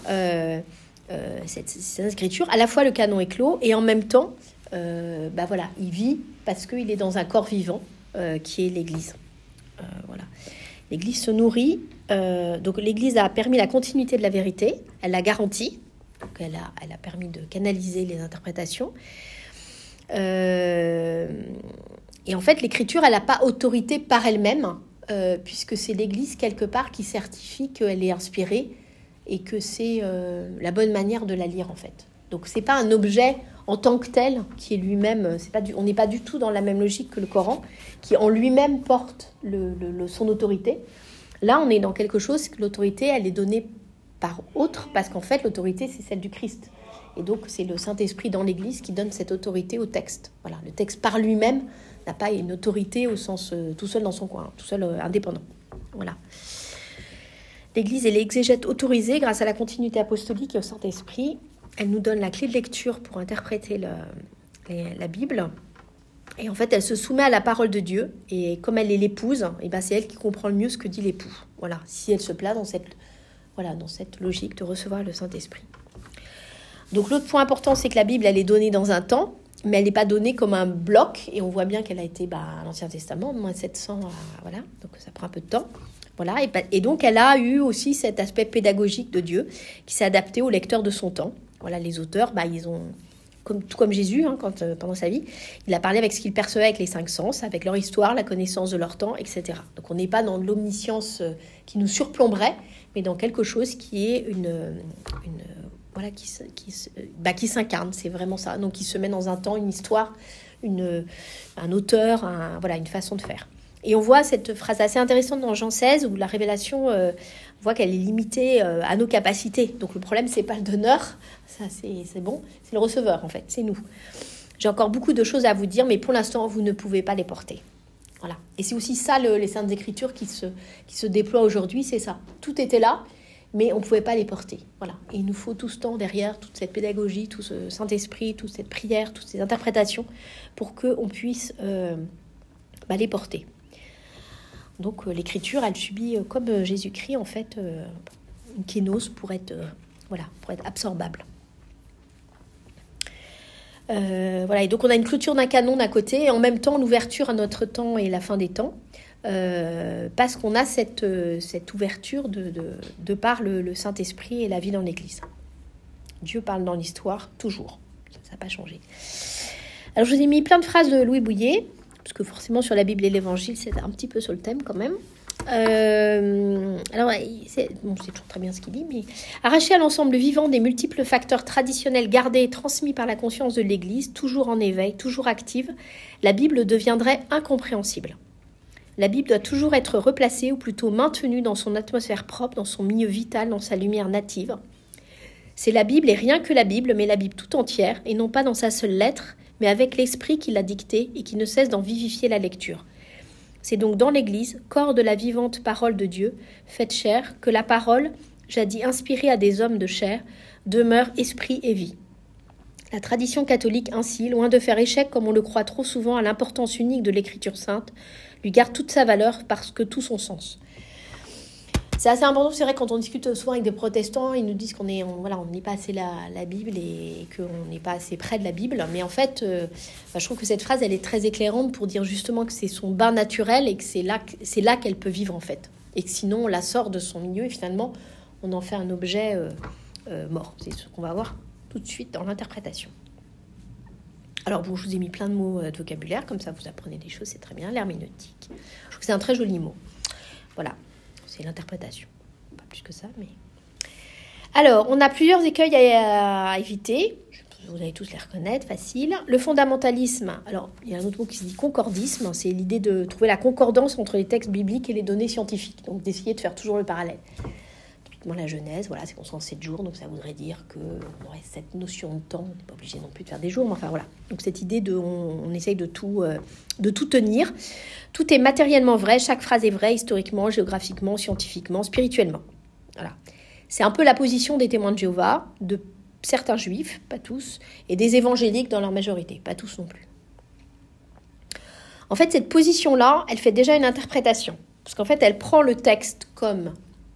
cette écriture, à la fois le canon est clos, et en même temps, voilà, il vit parce qu'il est dans un corps vivant, qui est l'Église. Voilà. L'Église se nourrit. Donc l'Église a permis la continuité de la vérité. Elle l'a garantie. Donc elle a permis de canaliser les interprétations. Et en fait, l'Écriture, elle n'a pas autorité par elle-même, puisque c'est l'Église quelque part qui certifie qu'elle est inspirée et que c'est la bonne manière de la lire en fait. Donc c'est pas un objet en tant que tel, qui est lui-même, on n'est pas du tout dans la même logique que le Coran, qui en lui-même porte son autorité. Là, on est dans quelque chose que l'autorité, elle est donnée par autre, parce qu'en fait, l'autorité, c'est celle du Christ. Et donc, c'est le Saint-Esprit dans l'Église qui donne cette autorité au texte. Voilà, le texte par lui-même n'a pas une autorité au sens tout seul dans son coin, tout seul indépendant. Voilà. L'Église est l'exégète autorisée grâce à la continuité apostolique et au Saint-Esprit. Elle nous donne la clé de lecture pour interpréter la Bible. Et en fait, elle se soumet à la parole de Dieu. Et comme elle est l'épouse, et ben c'est elle qui comprend le mieux ce que dit l'époux. Voilà, si elle se place dans cette logique de recevoir le Saint-Esprit. Donc l'autre point important, c'est que la Bible, elle est donnée dans un temps, mais elle n'est pas donnée comme un bloc. Et on voit bien qu'elle a été à l'Ancien Testament, moins 700, voilà, donc ça prend un peu de temps. Voilà, et donc elle a eu aussi cet aspect pédagogique de Dieu qui s'est adapté aux lecteurs de son temps. Voilà, les auteurs, ils ont, tout comme Jésus, pendant sa vie, il a parlé avec ce qu'il percevait avec les 5 sens, avec leur histoire, la connaissance de leur temps, etc. Donc on n'est pas dans de l'omniscience qui nous surplomberait, mais dans quelque chose qui est qui s'incarne, c'est vraiment ça. Donc qui se met dans un temps, une histoire, un auteur, une façon de faire. Et on voit cette phrase assez intéressante dans Jean 16 où la révélation, on voit qu'elle est limitée à nos capacités. Donc le problème, c'est pas le donneur, ça c'est bon, c'est le receveur en fait, c'est nous. J'ai encore beaucoup de choses à vous dire, mais pour l'instant, vous ne pouvez pas les porter. Voilà. Et c'est aussi ça les Saintes Écritures qui se déploient aujourd'hui, c'est ça. Tout était là, mais on ne pouvait pas les porter. Voilà. Et il nous faut tout ce temps derrière, toute cette pédagogie, tout ce Saint-Esprit, toute cette prière, toutes ces interprétations, pour qu'on puisse les porter. Donc l'écriture, elle subit comme Jésus-Christ en fait une kénose pour être absorbable. Et donc on a une clôture d'un canon d'un côté et en même temps l'ouverture à notre temps et la fin des temps, parce qu'on a cette ouverture de par le Saint-Esprit et la vie dans l'Église. Dieu parle dans l'histoire toujours, ça n'a pas changé. Alors je vous ai mis plein de phrases de Louis Bouillet, parce que forcément sur la Bible et l'Évangile, c'est un petit peu sur le thème quand même. C'est toujours très bien ce qu'il dit, mais arraché à l'ensemble vivant des multiples facteurs traditionnels gardés et transmis par la conscience de l'Église, toujours en éveil, toujours active, la Bible deviendrait incompréhensible. La Bible doit toujours être replacée, ou plutôt maintenue dans son atmosphère propre, dans son milieu vital, dans sa lumière native. C'est la Bible et rien que la Bible, mais la Bible tout entière, et non pas dans sa seule lettre, mais avec l'esprit qui l'a dictée et qui ne cesse d'en vivifier la lecture. C'est donc dans l'Église, corps de la vivante parole de Dieu, faite chair, que la parole, jadis inspirée à des hommes de chair, demeure esprit et vie. La tradition catholique ainsi, loin de faire échec comme on le croit trop souvent à l'importance unique de l'écriture sainte, lui garde toute sa valeur parce que tout son sens. C'est assez important, c'est vrai, quand on discute souvent avec des protestants, ils nous disent qu'on n'est pas assez la Bible et qu'on n'est pas assez près de la Bible. Mais en fait, je trouve que cette phrase, elle est très éclairante pour dire justement que c'est son bain naturel et que c'est là qu'elle peut vivre en fait. Et que sinon, on la sort de son milieu et finalement, on en fait un objet mort. C'est ce qu'on va voir tout de suite dans l'interprétation. Alors bon, je vous ai mis plein de mots de vocabulaire, comme ça vous apprenez des choses, c'est très bien. L'herméneutique, je trouve que c'est un très joli mot. Voilà. C'est l'interprétation, pas plus que ça, mais... Alors, on a plusieurs écueils à éviter. Vous allez tous les reconnaître, facile. Le fondamentalisme, alors, il y a un autre mot qui se dit concordisme. C'est l'idée de trouver la concordance entre les textes bibliques et les données scientifiques. Donc, d'essayer de faire toujours le parallèle. Typiquement, la Genèse, voilà, c'est qu'on sent 7 jours. Donc, ça voudrait dire qu'on aurait cette notion de temps. On n'est pas obligé non plus de faire des jours, mais enfin, voilà. Donc, cette idée on essaye de tout tenir. Tout est matériellement vrai, chaque phrase est vraie, historiquement, géographiquement, scientifiquement, spirituellement. Voilà. C'est un peu la position des témoins de Jéhovah, de certains juifs, pas tous, et des évangéliques dans leur majorité, pas tous non plus. En fait, cette position-là, elle fait déjà une interprétation, parce qu'en fait, elle prend le texte comme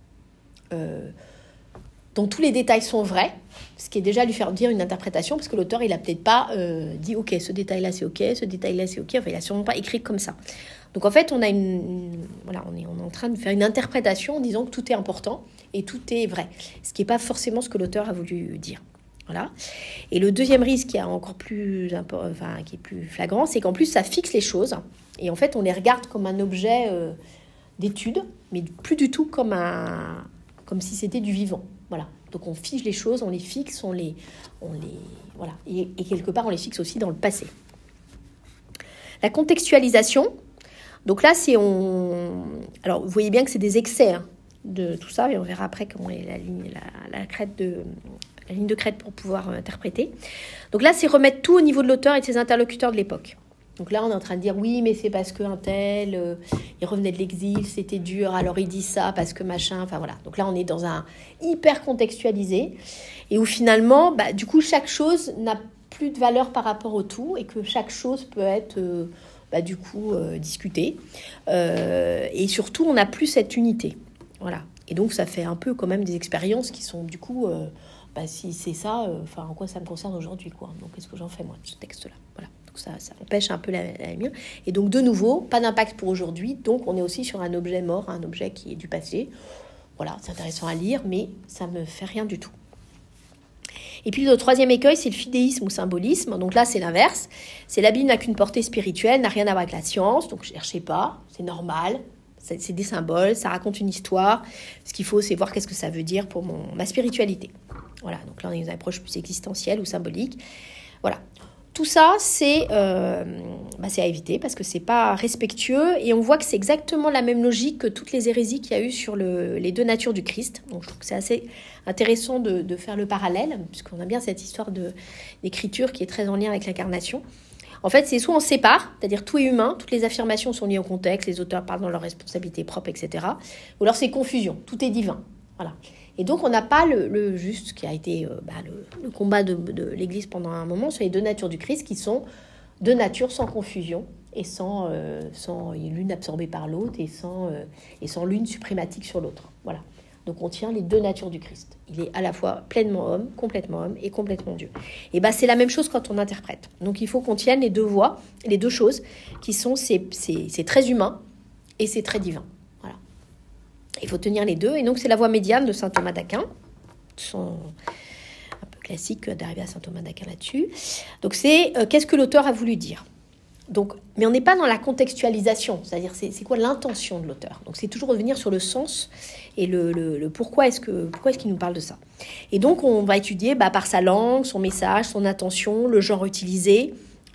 dont tous les détails sont vrais, ce qui est déjà lui faire dire une interprétation, parce que l'auteur, il n'a peut-être pas dit « Ok, ce détail-là, c'est ok, ce détail-là, c'est ok », enfin, il n'a sûrement pas écrit comme ça. Donc, en fait, on est en train de faire une interprétation en disant que tout est important et tout est vrai, ce qui n'est pas forcément ce que l'auteur a voulu dire. Voilà. Et le deuxième risque qui est encore plus, qui est plus flagrant, c'est qu'en plus, ça fixe les choses. Et en fait, on les regarde comme un objet d'étude, mais plus du tout comme si c'était du vivant. Voilà. Donc on fiche les choses, on les fixe, voilà. Et quelque part, on les fixe aussi dans le passé. La contextualisation. Donc là, alors vous voyez bien que c'est des excès de tout ça, et on verra après comment est la ligne de crête pour pouvoir interpréter. Donc là, c'est remettre tout au niveau de l'auteur et de ses interlocuteurs de l'époque. Donc là, on est en train de dire, oui, mais c'est parce qu'un tel, il revenait de l'exil, c'était dur, alors il dit ça parce que machin, enfin voilà. Donc là, on est dans un hyper contextualisé, et où finalement, du coup, chaque chose n'a plus de valeur par rapport au tout, et que chaque chose peut être, discutée. Et surtout, on n'a plus cette unité. Voilà. Et donc, ça fait un peu quand même des expériences qui sont, du coup, si c'est ça, en quoi ça me concerne aujourd'hui, quoi. Donc, qu'est-ce que j'en fais, moi, de ce texte-là? Voilà. Donc, ça empêche un peu la mienne. Et donc, de nouveau, pas d'impact pour aujourd'hui. Donc, on est aussi sur un objet mort, un objet qui est du passé. Voilà, c'est intéressant à lire, mais ça ne me fait rien du tout. Et puis, le troisième écueil, c'est le fidéisme ou symbolisme. Donc là, c'est l'inverse. C'est la Bible n'a qu'une portée spirituelle, n'a rien à voir avec la science. Donc, ne cherchez pas, c'est normal. C'est des symboles, ça raconte une histoire. Ce qu'il faut, c'est voir qu'est-ce que ça veut dire pour ma spiritualité. Voilà, donc là, on est dans une approche plus existentielle ou symbolique. Voilà. Tout ça, c'est à éviter parce que c'est pas respectueux. Et on voit que c'est exactement la même logique que toutes les hérésies qu'il y a eu sur les deux natures du Christ. Donc, je trouve que c'est assez intéressant de faire le parallèle, puisqu'on a bien cette histoire d'écriture qui est très en lien avec l'incarnation. En fait, c'est soit on sépare, c'est-à-dire tout est humain, toutes les affirmations sont liées au contexte, les auteurs parlent dans leur responsabilité propre, etc. Ou alors c'est confusion, tout est divin. Voilà. Et donc, on n'a pas le juste, qui a été le combat de l'Église pendant un moment, sur les deux natures du Christ, qui sont deux natures sans confusion et sans l'une absorbée par l'autre et sans l'une suprématique sur l'autre. Voilà. Donc, on tient les deux natures du Christ. Il est à la fois pleinement homme et complètement Dieu. Et c'est la même chose quand on interprète. Donc, il faut qu'on tienne les deux voies, les deux choses, qui sont c'est très humain et c'est très divin. Voilà. Il faut tenir les deux. Et donc, c'est la voie médiane de saint Thomas d'Aquin. C'est un peu classique d'arriver à saint Thomas d'Aquin là-dessus. Donc, c'est qu'est-ce que l'auteur a voulu dire. Donc, mais on n'est pas dans la contextualisation, c'est-à-dire c'est quoi l'intention de l'auteur. Donc c'est toujours revenir sur le sens et le pourquoi est-ce qu'il nous parle de ça. Et donc on va étudier par sa langue, son message, son intention, le genre utilisé,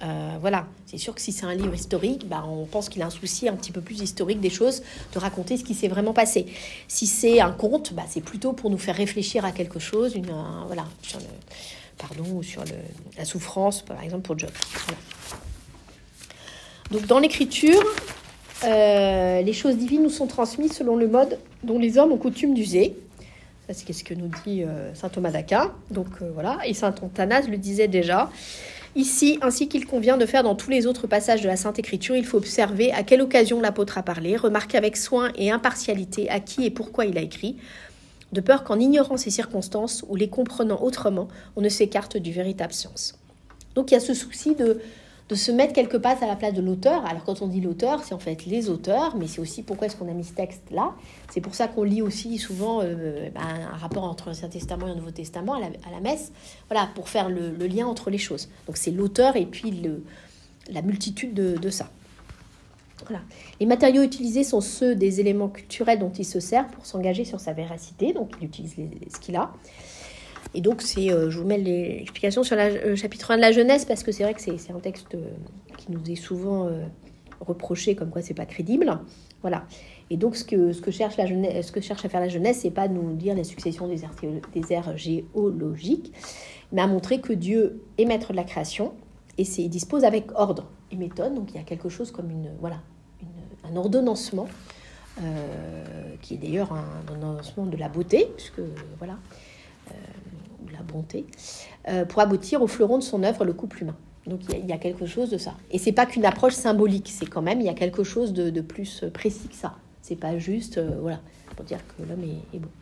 Voilà, c'est sûr que si c'est un livre historique, on pense qu'il a un souci un petit peu plus historique des choses, de raconter ce qui s'est vraiment passé. Si c'est un conte, c'est plutôt pour nous faire réfléchir à quelque chose, voilà, sur ou sur la souffrance, par exemple, pour Job. Voilà. Donc, dans l'écriture, les choses divines nous sont transmises selon le mode dont les hommes ont coutume d'user. Ça, c'est ce que nous dit saint Thomas d'Aquin. Donc, voilà, et saint Athanase le disait déjà. Ici, ainsi qu'il convient de faire dans tous les autres passages de la Sainte Écriture, il faut observer à quelle occasion l'apôtre a parlé, remarquer avec soin et impartialité à qui et pourquoi il a écrit, de peur qu'en ignorant ces circonstances ou les comprenant autrement, on ne s'écarte du véritable sens. Donc il y a ce souci de se mettre quelque part à la place de l'auteur. Alors quand on dit l'auteur, c'est en fait les auteurs, mais c'est aussi pourquoi est-ce qu'on a mis ce texte-là. C'est pour ça qu'on lit aussi souvent un rapport entre l'Ancien Testament et le Nouveau Testament à la messe, voilà, pour faire le lien entre les choses. Donc c'est l'auteur et puis la multitude de ça. Voilà. Les matériaux utilisés sont ceux des éléments culturels dont il se sert pour s'engager sur sa véracité, donc il utilise ce qu'il a. Et donc, je vous mets l'explication sur le chapitre 1 de la Genèse, parce que c'est vrai que c'est un texte qui nous est souvent reproché comme quoi c'est pas crédible. Voilà. Et donc, ce que cherche à faire la Genèse, c'est pas de nous dire la succession des ères géologiques, mais à montrer que Dieu est maître de la création et il dispose avec ordre et méthode. Donc, il y a quelque chose comme un ordonnancement, qui est d'ailleurs un ordonnancement de la beauté, puisque voilà. Ou la bonté, pour aboutir au fleuron de son œuvre, le couple humain. Donc il y a quelque chose de ça. Et c'est pas qu'une approche symbolique, c'est quand même, il y a quelque chose de plus précis que ça. C'est pas juste, pour dire que l'homme est beau.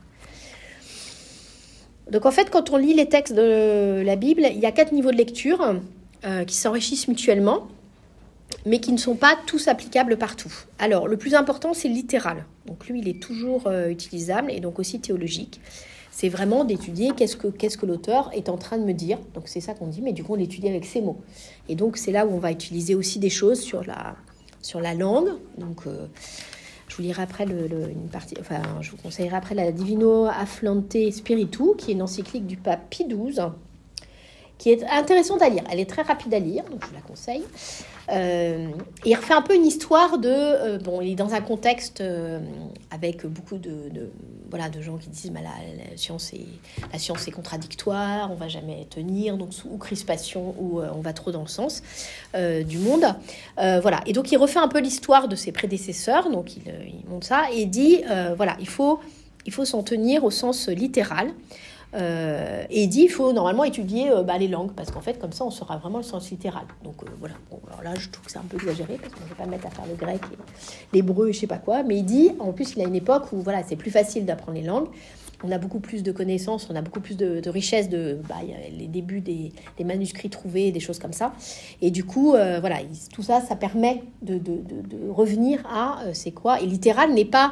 Donc en fait, quand on lit les textes de la Bible, il y a 4 niveaux de lecture qui s'enrichissent mutuellement, mais qui ne sont pas tous applicables partout. Alors, le plus important, c'est le littéral. Donc lui, il est toujours utilisable et donc aussi théologique. C'est vraiment d'étudier qu'est-ce que l'auteur est en train de me dire. Donc c'est ça qu'on dit, mais du coup on l'étudie avec ses mots. Et donc c'est là où on va utiliser aussi des choses sur la langue. Donc je vous lirai après une partie, je vous conseillerai après la Divino Afflante Spiritu, qui est une encyclique du pape Pie XII, qui est intéressante à lire. Elle est très rapide à lire, donc je vous la conseille. Et il refait un peu une histoire il est dans un contexte avec beaucoup de gens qui disent la science est contradictoire, on va jamais tenir, donc ou crispation, ou on va trop dans le sens du monde. Voilà. Et donc il refait un peu l'histoire de ses prédécesseurs, donc il montre ça, et dit il faut s'en tenir au sens littéral. Et il dit il faut normalement étudier les langues, parce qu'en fait comme ça on saura vraiment le sens littéral. Donc voilà, alors là je trouve que c'est un peu exagéré, parce qu'on ne va pas mettre à faire le grec et l'hébreu et je sais pas quoi, mais il dit en plus il a une époque où c'est plus facile d'apprendre les langues, on a beaucoup plus de connaissances, on a beaucoup plus de richesse, il y a les débuts des manuscrits trouvés, des choses comme ça, et du coup tout ça permet de revenir à c'est quoi, et littéral n'est pas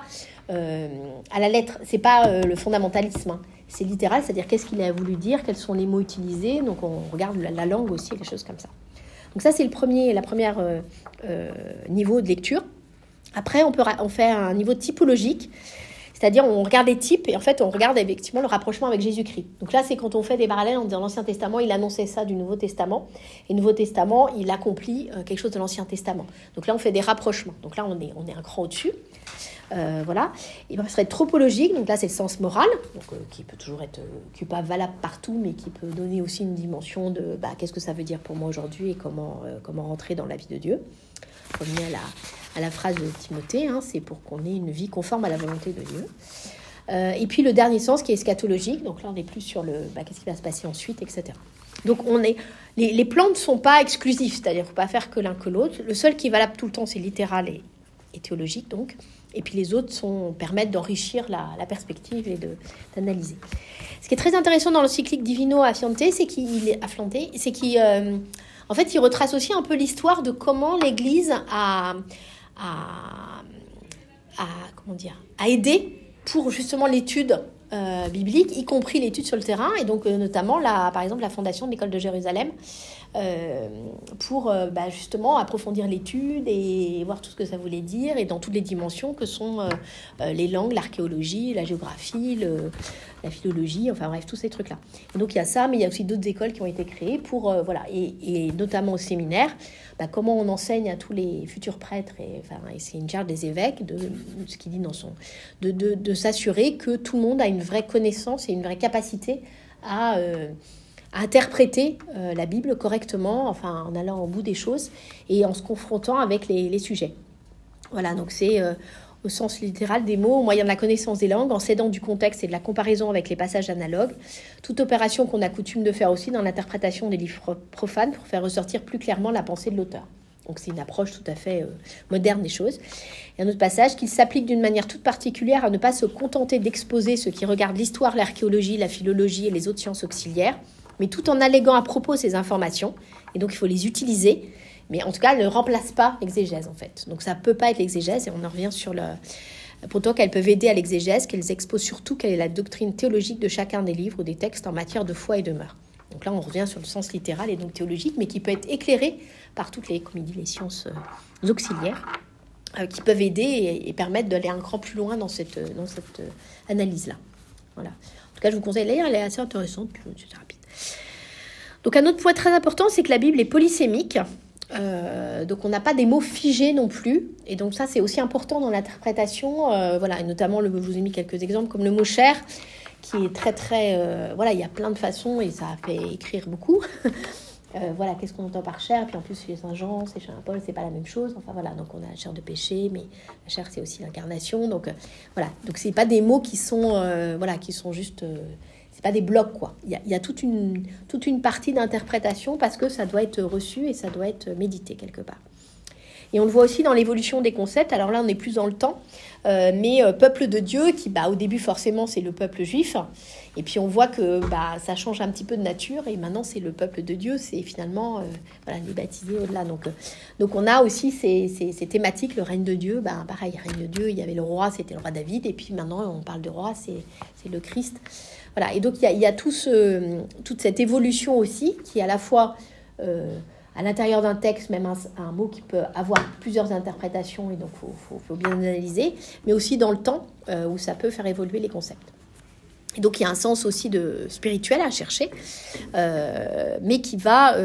à la lettre, c'est pas le fondamentalisme, hein. C'est littéral, c'est-à-dire qu'est-ce qu'il a voulu dire, quels sont les mots utilisés, donc on regarde la langue aussi, des choses comme ça. Donc ça c'est la première niveau de lecture. Après on fait un niveau typologique, c'est-à-dire on regarde les types et en fait on regarde effectivement le rapprochement avec Jésus-Christ. Donc là c'est quand on fait des parallèles, on dit dans l'Ancien Testament il annonçait ça du Nouveau Testament, et le Nouveau Testament il accomplit quelque chose de l'Ancien Testament. Donc là on fait des rapprochements, donc là on est un cran au-dessus. Voilà. Il va serait tropologique, donc là c'est le sens moral, donc, qui peut toujours être qui n'est pas valable partout, mais qui peut donner aussi une dimension de qu'est-ce que ça veut dire pour moi aujourd'hui et comment rentrer dans la vie de Dieu. On revient à la phrase de Timothée, hein, c'est pour qu'on ait une vie conforme à la volonté de Dieu. Et puis le dernier sens qui est eschatologique, donc là on est plus sur qu'est-ce qui va se passer ensuite, etc. Donc les plans ne sont pas exclusifs, c'est-à-dire qu'il ne faut pas faire que l'un que l'autre. Le seul qui est valable tout le temps c'est littéral et théologique donc. Et puis les autres permettent d'enrichir la perspective et d'analyser. Ce qui est très intéressant dans l'encyclique Divino Afflante, c'est qu'il en fait, il retrace aussi un peu l'histoire de comment l'Église a aidé pour justement l'étude biblique, y compris l'étude sur le terrain, et donc notamment par exemple la fondation de l'école de Jérusalem, pour justement approfondir l'étude et voir tout ce que ça voulait dire, et dans toutes les dimensions que sont les langues, l'archéologie, la géographie, la philologie, enfin bref, tous ces trucs-là. Et donc il y a ça, mais il y a aussi d'autres écoles qui ont été créées pour, et notamment au séminaire, comment on enseigne à tous les futurs prêtres, et c'est une charge des évêques, de ce qu'il dit dans son... de s'assurer que tout le monde a une vraie connaissance et une vraie capacité à interpréter la Bible correctement, en allant au bout des choses et en se confrontant avec les sujets. Voilà, donc c'est au sens littéral des mots, au moyen de la connaissance des langues, en s'aidant du contexte et de la comparaison avec les passages analogues. Toute opération qu'on a coutume de faire aussi dans l'interprétation des livres profanes pour faire ressortir plus clairement la pensée de l'auteur. Donc c'est une approche tout à fait moderne des choses. Et un autre passage, qu'il s'applique d'une manière toute particulière à ne pas se contenter d'exposer ce qui regarde l'histoire, l'archéologie, la philologie et les autres sciences auxiliaires, mais tout en alléguant à propos ces informations. Et donc il faut les utiliser, mais en tout cas, elles ne remplacent pas l'exégèse en fait. Donc ça ne peut pas être l'exégèse, et on en revient sur pourtant qu'elles peuvent aider à l'exégèse, qu'elles exposent surtout quelle est la doctrine théologique de chacun des livres ou des textes en matière de foi et de mœurs. Donc là, on revient sur le sens littéral et donc théologique, mais qui peut être éclairé par toutes les, comme il dit, les sciences auxiliaires, qui peuvent aider et permettre d'aller un cran plus loin dans cette analyse-là. Voilà. En tout cas, je vous conseille de lire, elle est assez intéressante, puis c'est rapide. Donc un autre point très important, c'est que la Bible est polysémique. Donc on n'a pas des mots figés non plus, et donc ça c'est aussi important dans l'interprétation, et notamment je vous ai mis quelques exemples comme le mot chair, qui est très très il y a plein de façons et ça a fait écrire beaucoup. Qu'est-ce qu'on entend par chair, puis en plus chez Saint Jean, chez Saint Paul, c'est pas la même chose, donc on a la chair de péché, mais la chair c'est aussi l'incarnation, donc c'est pas des mots qui sont qui sont juste c'est pas des blocs, quoi. Il y a toute une partie d'interprétation parce que ça doit être reçu et ça doit être médité quelque part. Et on le voit aussi dans l'évolution des concepts. Alors là, on n'est plus dans le temps, mais peuple de Dieu, qui au début, forcément, c'est le peuple juif. Et puis, on voit que ça change un petit peu de nature. Et maintenant, c'est le peuple de Dieu. C'est finalement les baptisés au-delà. Donc, on a aussi ces thématiques. Le règne de Dieu, pareil, le règne de Dieu, il y avait le roi, c'était le roi David. Et puis maintenant, on parle de roi, c'est le Christ. Voilà. Et donc, il y a toute cette évolution aussi, qui est à la fois... à l'intérieur d'un texte, même un mot qui peut avoir plusieurs interprétations, et donc il faut bien analyser, mais aussi dans le temps, où ça peut faire évoluer les concepts. Et donc il y a un sens aussi spirituel à chercher, mais qui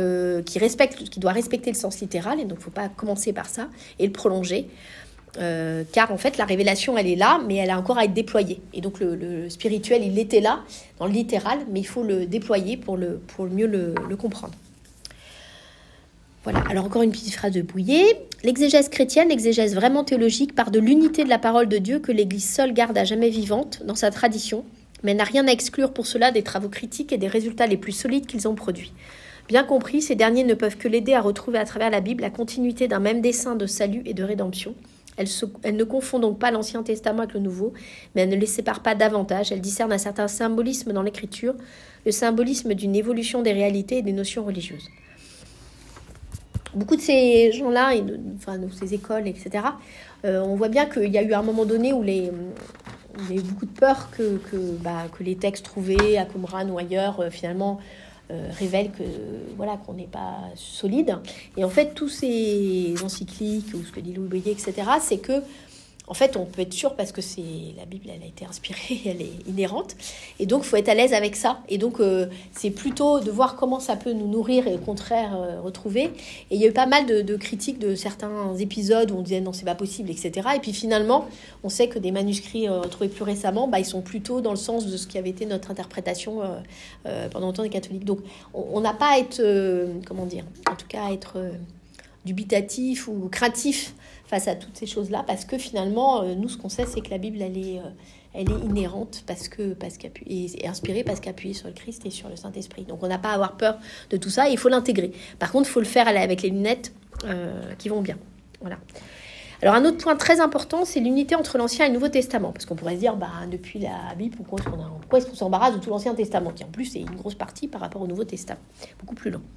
doit respecter le sens littéral, et donc il ne faut pas commencer par ça et le prolonger, car en fait la révélation elle est là, mais elle a encore à être déployée. Et donc le spirituel il était là, dans le littéral, mais il faut le déployer pour mieux le comprendre. Voilà, alors encore une petite phrase de Bouillet. L'exégèse chrétienne, l'exégèse vraiment théologique, part de l'unité de la parole de Dieu que l'Église seule garde à jamais vivante dans sa tradition, mais n'a rien à exclure pour cela des travaux critiques et des résultats les plus solides qu'ils ont produits. Bien compris, ces derniers ne peuvent que l'aider à retrouver à travers la Bible la continuité d'un même dessein de salut et de rédemption. Elles ne confondent donc pas l'Ancien Testament avec le Nouveau, mais elles ne les séparent pas davantage. Elles discernent un certain symbolisme dans l'Écriture, le symbolisme d'une évolution des réalités et des notions religieuses. Beaucoup de ces gens-là, ces écoles, etc., on voit bien qu'il y a eu un moment donné où il y a eu beaucoup de peur que les textes trouvés à Qumran ou ailleurs, finalement, révèlent qu'on n'est pas solide. Et en fait, tous ces encycliques, ou ce que dit Louis Boyer, etc., c'est que, en fait, on peut être sûr parce que la Bible, elle a été inspirée, elle est inhérente. Et donc, il faut être à l'aise avec ça. Et donc, c'est plutôt de voir comment ça peut nous nourrir et au contraire retrouver. Et il y a eu pas mal de critiques de certains épisodes où on disait non, c'est pas possible, etc. Et puis finalement, on sait que des manuscrits retrouvés plus récemment, ils sont plutôt dans le sens de ce qui avait été notre interprétation pendant longtemps des catholiques. Donc, on n'a pas à être, en tout cas à être dubitatif ou craintif face à toutes ces choses-là, parce que finalement, nous, ce qu'on sait, c'est que la Bible, elle est inhérente parce qu'appuyée, et inspirée parce qu'appuyée sur le Christ et sur le Saint-Esprit. Donc, on n'a pas à avoir peur de tout ça, et il faut l'intégrer. Par contre, il faut le faire avec les lunettes qui vont bien. Voilà. Alors, un autre point très important, c'est l'unité entre l'Ancien et le Nouveau Testament. Parce qu'on pourrait se dire, depuis la Bible, pourquoi est-ce qu'on s'embarrasse de tout l'Ancien Testament, qui en plus est une grosse partie par rapport au Nouveau Testament, beaucoup plus long.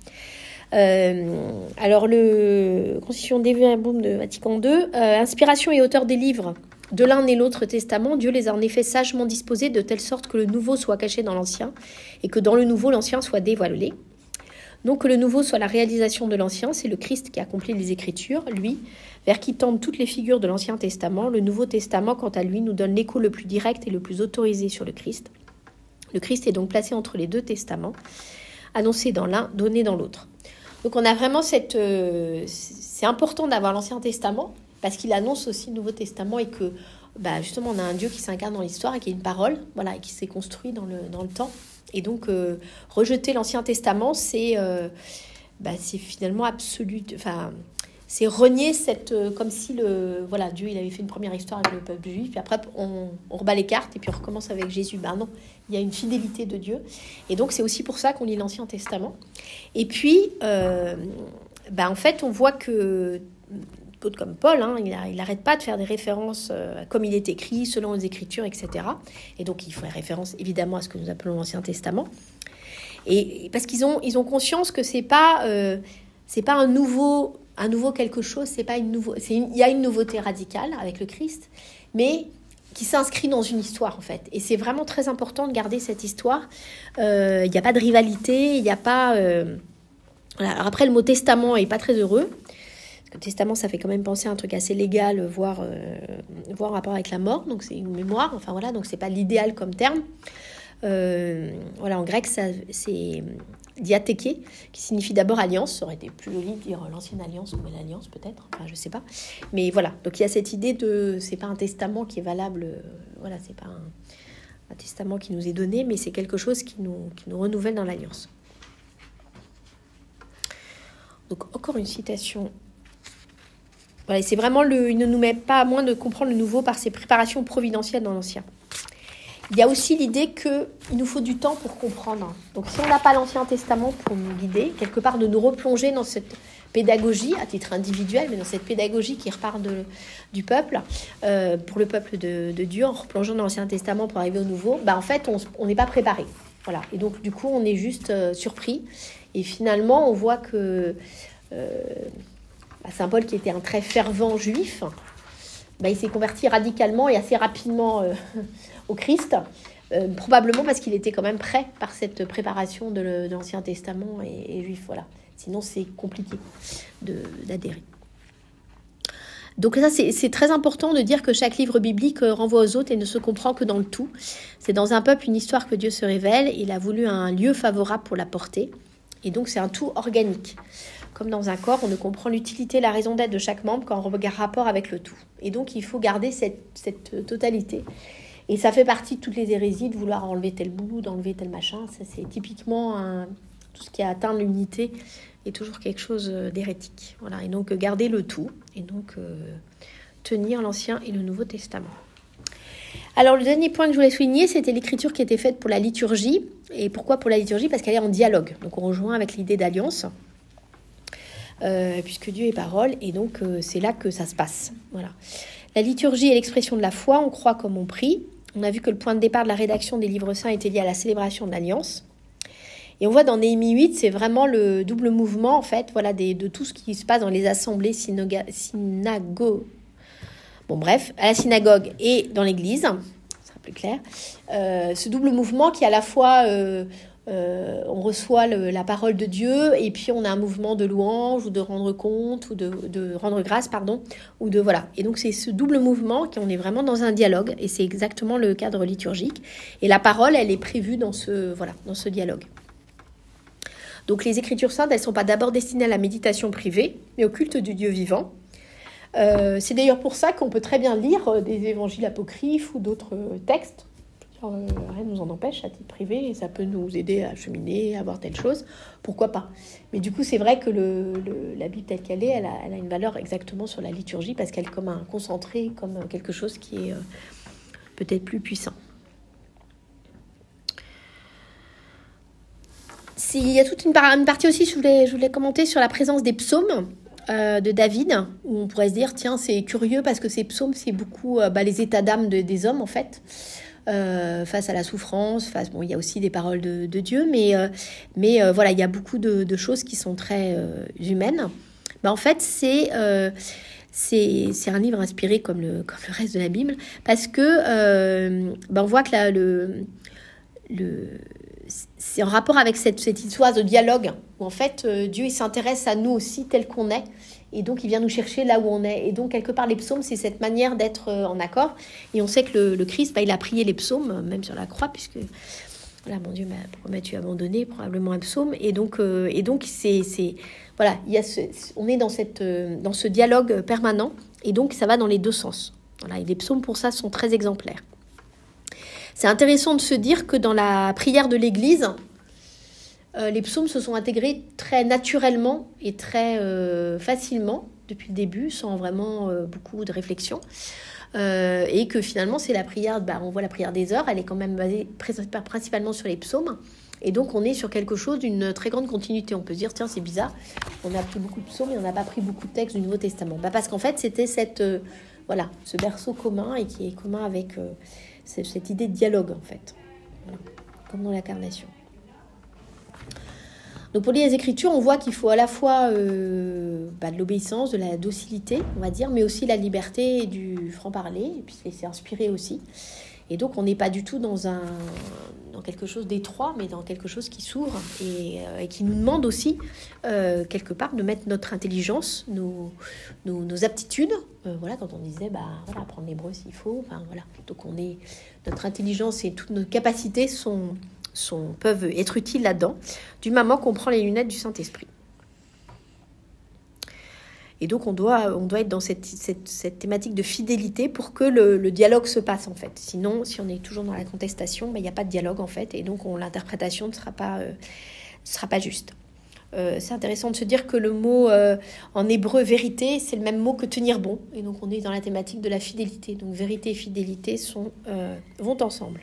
Alors, le Constitution d'Evêque de Vatican II, inspiration et auteur des livres de l'un et l'autre testament, Dieu les a en effet sagement disposés de telle sorte que le nouveau soit caché dans l'ancien et que dans le nouveau, l'ancien soit dévoilé. Donc que le nouveau soit la réalisation de l'Ancien, c'est le Christ qui accomplit les Écritures, lui, vers qui tendent toutes les figures de l'Ancien Testament. Le Nouveau Testament, quant à lui, nous donne l'écho le plus direct et le plus autorisé sur le Christ. Le Christ est donc placé entre les deux testaments, annoncé dans l'un, donné dans l'autre. Donc on a vraiment c'est important d'avoir l'Ancien Testament, parce qu'il annonce aussi le Nouveau Testament et que justement on a un Dieu qui s'incarne dans l'histoire et qui est une parole, et qui s'est construit dans le temps. Et donc rejeter l'Ancien Testament, c'est finalement absolu. C'est renier comme si Dieu il avait fait une première histoire avec le peuple juif, puis après on rebat les cartes et puis on recommence avec Jésus. Non, il y a une fidélité de Dieu. Et donc c'est aussi pour ça qu'on lit l'Ancien Testament. Et puis, en fait, on voit que comme Paul, il n'arrête pas de faire des références comme il est écrit, selon les Écritures, etc. Et donc il fait référence évidemment à ce que nous appelons l'Ancien Testament. Et parce qu'ils ont conscience que c'est pas un nouveau quelque chose, il y a une nouveauté radicale avec le Christ, mais qui s'inscrit dans une histoire en fait. Et c'est vraiment très important de garder cette histoire. Il n'y a pas de rivalité, il n'y a pas... Alors après, le mot testament est pas très heureux. Le testament, ça fait quand même penser à un truc assez légal, voire en rapport avec la mort. Donc c'est une mémoire. Donc c'est pas l'idéal comme terme. En grec, c'est diatheke, qui signifie d'abord alliance. Ça aurait été plus joli de dire l'ancienne alliance, nouvelle alliance peut-être. Je sais pas. Mais voilà. Donc il y a cette idée c'est pas un testament qui est valable. C'est pas un testament qui nous est donné, mais c'est quelque chose qui nous renouvelle dans l'alliance. Donc encore une citation. C'est vraiment il ne nous met pas à moins de comprendre le nouveau par ses préparations providentielles dans l'ancien. Il y a aussi l'idée qu'il nous faut du temps pour comprendre. Donc si on n'a pas l'Ancien Testament pour nous guider, quelque part de nous replonger dans cette pédagogie, à titre individuel, mais dans cette pédagogie qui repart du peuple, pour le peuple de Dieu, en replongeant dans l'Ancien Testament pour arriver au Nouveau, en fait, on n'est pas préparé. Et donc, du coup, on est juste surpris. Et finalement, on voit que... Saint Paul, qui était un très fervent juif, il s'est converti radicalement et assez rapidement au Christ, probablement parce qu'il était quand même prêt par cette préparation de l'Ancien Testament et juif. Sinon, c'est compliqué d'adhérer. Donc ça, c'est très important de dire que chaque livre biblique renvoie aux autres et ne se comprend que dans le tout. C'est dans un peuple une histoire que Dieu se révèle. Il a voulu un lieu favorable pour la porter. Et donc, c'est un tout organique. Comme dans un corps, on ne comprend l'utilité, la raison d'être de chaque membre qu'en rapport avec le tout. Et donc, il faut garder cette totalité. Et ça fait partie de toutes les hérésies, de vouloir enlever tel bout, d'enlever tel machin. Ça, c'est typiquement tout ce qui a atteint l'unité est toujours quelque chose d'hérétique. Et donc, garder le tout. Et donc, tenir l'Ancien et le Nouveau Testament. Alors, le dernier point que je voulais souligner, c'était l'écriture qui était faite pour la liturgie. Et pourquoi pour la liturgie ? Parce qu'elle est en dialogue. Donc, on rejoint avec l'idée d'alliance. Puisque Dieu est parole, et donc c'est là que ça se passe. La liturgie est l'expression de la foi, on croit comme on prie. On a vu que le point de départ de la rédaction des livres saints était lié à la célébration de l'Alliance. Et on voit dans Néhémie 8, c'est vraiment le double mouvement, en fait, de tout ce qui se passe dans les assemblées synagogues. À la synagogue et dans l'église, ça sera plus clair. Ce double mouvement qui, à la fois... on reçoit la parole de Dieu et puis on a un mouvement de louange ou de rendre compte ou de rendre grâce, Et donc c'est ce double mouvement qu'on est vraiment dans un dialogue et c'est exactement le cadre liturgique. Et la parole, elle est prévue dans ce dialogue. Donc les Écritures saintes, elles ne sont pas d'abord destinées à la méditation privée, mais au culte du Dieu vivant. C'est d'ailleurs pour ça qu'on peut très bien lire des évangiles apocryphes ou d'autres textes. Rien ne nous en empêche à titre privé et ça peut nous aider à cheminer, à voir telle chose, pourquoi pas. Mais du coup, c'est vrai que la Bible telle qu'elle est, elle a une valeur exactement sur la liturgie parce qu'elle est comme un concentré, comme quelque chose qui est peut-être plus puissant. Il y a toute une partie aussi, je voulais commenter sur la présence des psaumes de David, où on pourrait se dire, tiens, c'est curieux parce que ces psaumes, c'est beaucoup les états d'âme des hommes, en fait. Face à la souffrance, il y a aussi des paroles de Dieu, mais il y a beaucoup de choses qui sont très humaines. En fait, c'est un livre inspiré comme le reste de la Bible, parce que on voit que là, c'est en rapport avec cette histoire de dialogue où en fait Dieu il s'intéresse à nous aussi tel qu'on est et donc il vient nous chercher là où on est. Et donc quelque part les psaumes c'est cette manière d'être en accord. Et on sait que le Christ il a prié les psaumes même sur la croix puisque voilà mon Dieu pourquoi m'as-tu abandonné, probablement un psaume. Et donc c'est voilà il y a on est dans ce dialogue permanent et donc ça va dans les deux sens. Voilà, et les psaumes pour ça sont très exemplaires. C'est intéressant de se dire que dans la prière de l'Église, les psaumes se sont intégrés très naturellement et très facilement depuis le début, sans vraiment beaucoup de réflexion. Et que finalement, c'est la prière, on voit la prière des heures, elle est quand même basée principalement sur les psaumes. Et donc, on est sur quelque chose d'une très grande continuité. On peut se dire, tiens, c'est bizarre, on a pris beaucoup de psaumes et on n'a pas pris beaucoup de textes du Nouveau Testament. Parce qu'en fait, c'était ce berceau commun et qui est commun avec... cette idée de dialogue en fait, voilà, comme dans l'incarnation. Donc pour lire les Écritures, on voit qu'il faut à la fois de l'obéissance, de la docilité, on va dire, mais aussi la liberté et du franc-parler, et puis c'est inspiré aussi. Et donc on n'est pas du tout dans quelque chose d'étroit, mais dans quelque chose qui s'ouvre et qui nous demande aussi quelque part de mettre notre intelligence, nos aptitudes. Voilà, quand on disait apprendre l'hébreu s'il faut. Voilà. Donc notre intelligence et toutes nos capacités peuvent être utiles là-dedans, du moment qu'on prend les lunettes du Saint-Esprit. Et donc, on doit être dans cette thématique de fidélité pour que le dialogue se passe, en fait. Sinon, si on est toujours dans la contestation, il n'y a pas de dialogue, en fait. Et donc, l'interprétation ne sera pas juste. C'est intéressant de se dire que le mot en hébreu « vérité », c'est le même mot que « tenir bon ». Et donc, on est dans la thématique de la fidélité. Donc, vérité et fidélité vont ensemble.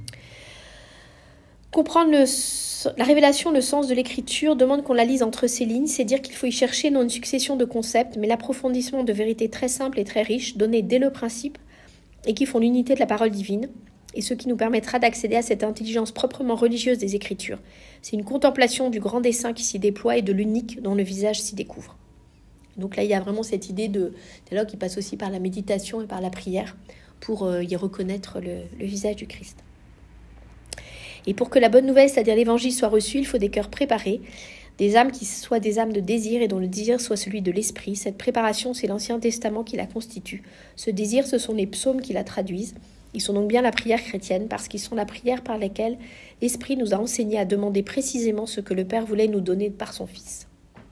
Comprendre la révélation, le sens de l'écriture demande qu'on la lise entre ces lignes, c'est dire qu'il faut y chercher non une succession de concepts, mais l'approfondissement de vérités très simples et très riches, données dès le principe, et qui font l'unité de la parole divine, et ce qui nous permettra d'accéder à cette intelligence proprement religieuse des Écritures. C'est une contemplation du grand dessein qui s'y déploie et de l'unique dont le visage s'y découvre. Donc là, il y a vraiment cette idée de dialogue qui passe aussi par la méditation et par la prière pour y reconnaître le visage du Christ. Et pour que la bonne nouvelle, c'est-à-dire l'évangile, soit reçue, il faut des cœurs préparés, des âmes qui soient des âmes de désir et dont le désir soit celui de l'esprit. Cette préparation, c'est l'Ancien Testament qui la constitue. Ce désir, ce sont les psaumes qui la traduisent. Ils sont donc bien la prière chrétienne parce qu'ils sont la prière par laquelle l'Esprit nous a enseigné à demander précisément ce que le Père voulait nous donner par son Fils.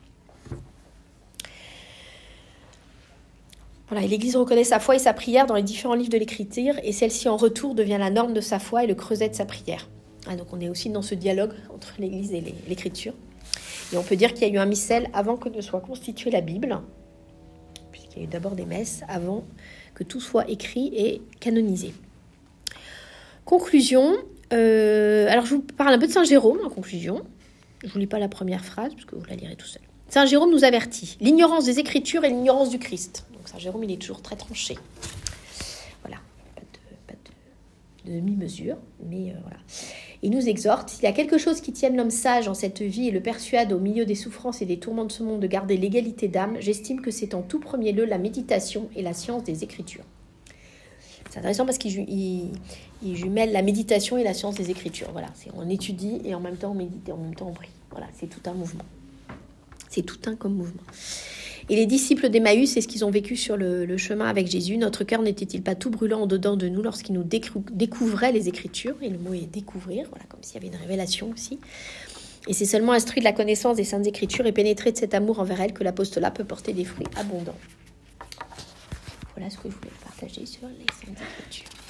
Voilà, et l'Église reconnaît sa foi et sa prière dans les différents livres de l'Écriture et celle-ci en retour devient la norme de sa foi et le creuset de sa prière. Donc on est aussi dans ce dialogue entre l'Église et l'Écriture. Et on peut dire qu'il y a eu un missel avant que ne soit constituée la Bible, puisqu'il y a eu d'abord des messes avant que tout soit écrit et canonisé. Conclusion. Alors je vous parle un peu de Saint Jérôme en conclusion. Je ne vous lis pas la première phrase, parce que vous la lirez tout seul. Saint Jérôme nous avertit. L'ignorance des Écritures et l'ignorance du Christ. Donc Saint Jérôme, il est toujours très tranché. Voilà, pas de demi-mesure, mais voilà. Il nous exhorte, s'il y a quelque chose qui tienne l'homme sage en cette vie et le persuade au milieu des souffrances et des tourments de ce monde de garder l'égalité d'âme, j'estime que c'est en tout premier lieu la méditation et la science des Écritures. C'est intéressant parce qu'il jumelle la méditation et la science des Écritures. Voilà, on étudie et en même temps on médite et en même temps on prie. Voilà, c'est tout un mouvement. C'est tout un comme mouvement. Et les disciples d'Emmaüs, c'est ce qu'ils ont vécu sur le chemin avec Jésus. Notre cœur n'était-il pas tout brûlant en dedans de nous lorsqu'il nous découvrait les Écritures? Et le mot est découvrir, voilà, comme s'il y avait une révélation aussi. Et c'est seulement instruit de la connaissance des Saintes Écritures et pénétré de cet amour envers elles que l'apostolat peut porter des fruits abondants. Voilà ce que je voulais partager sur les Saintes Écritures.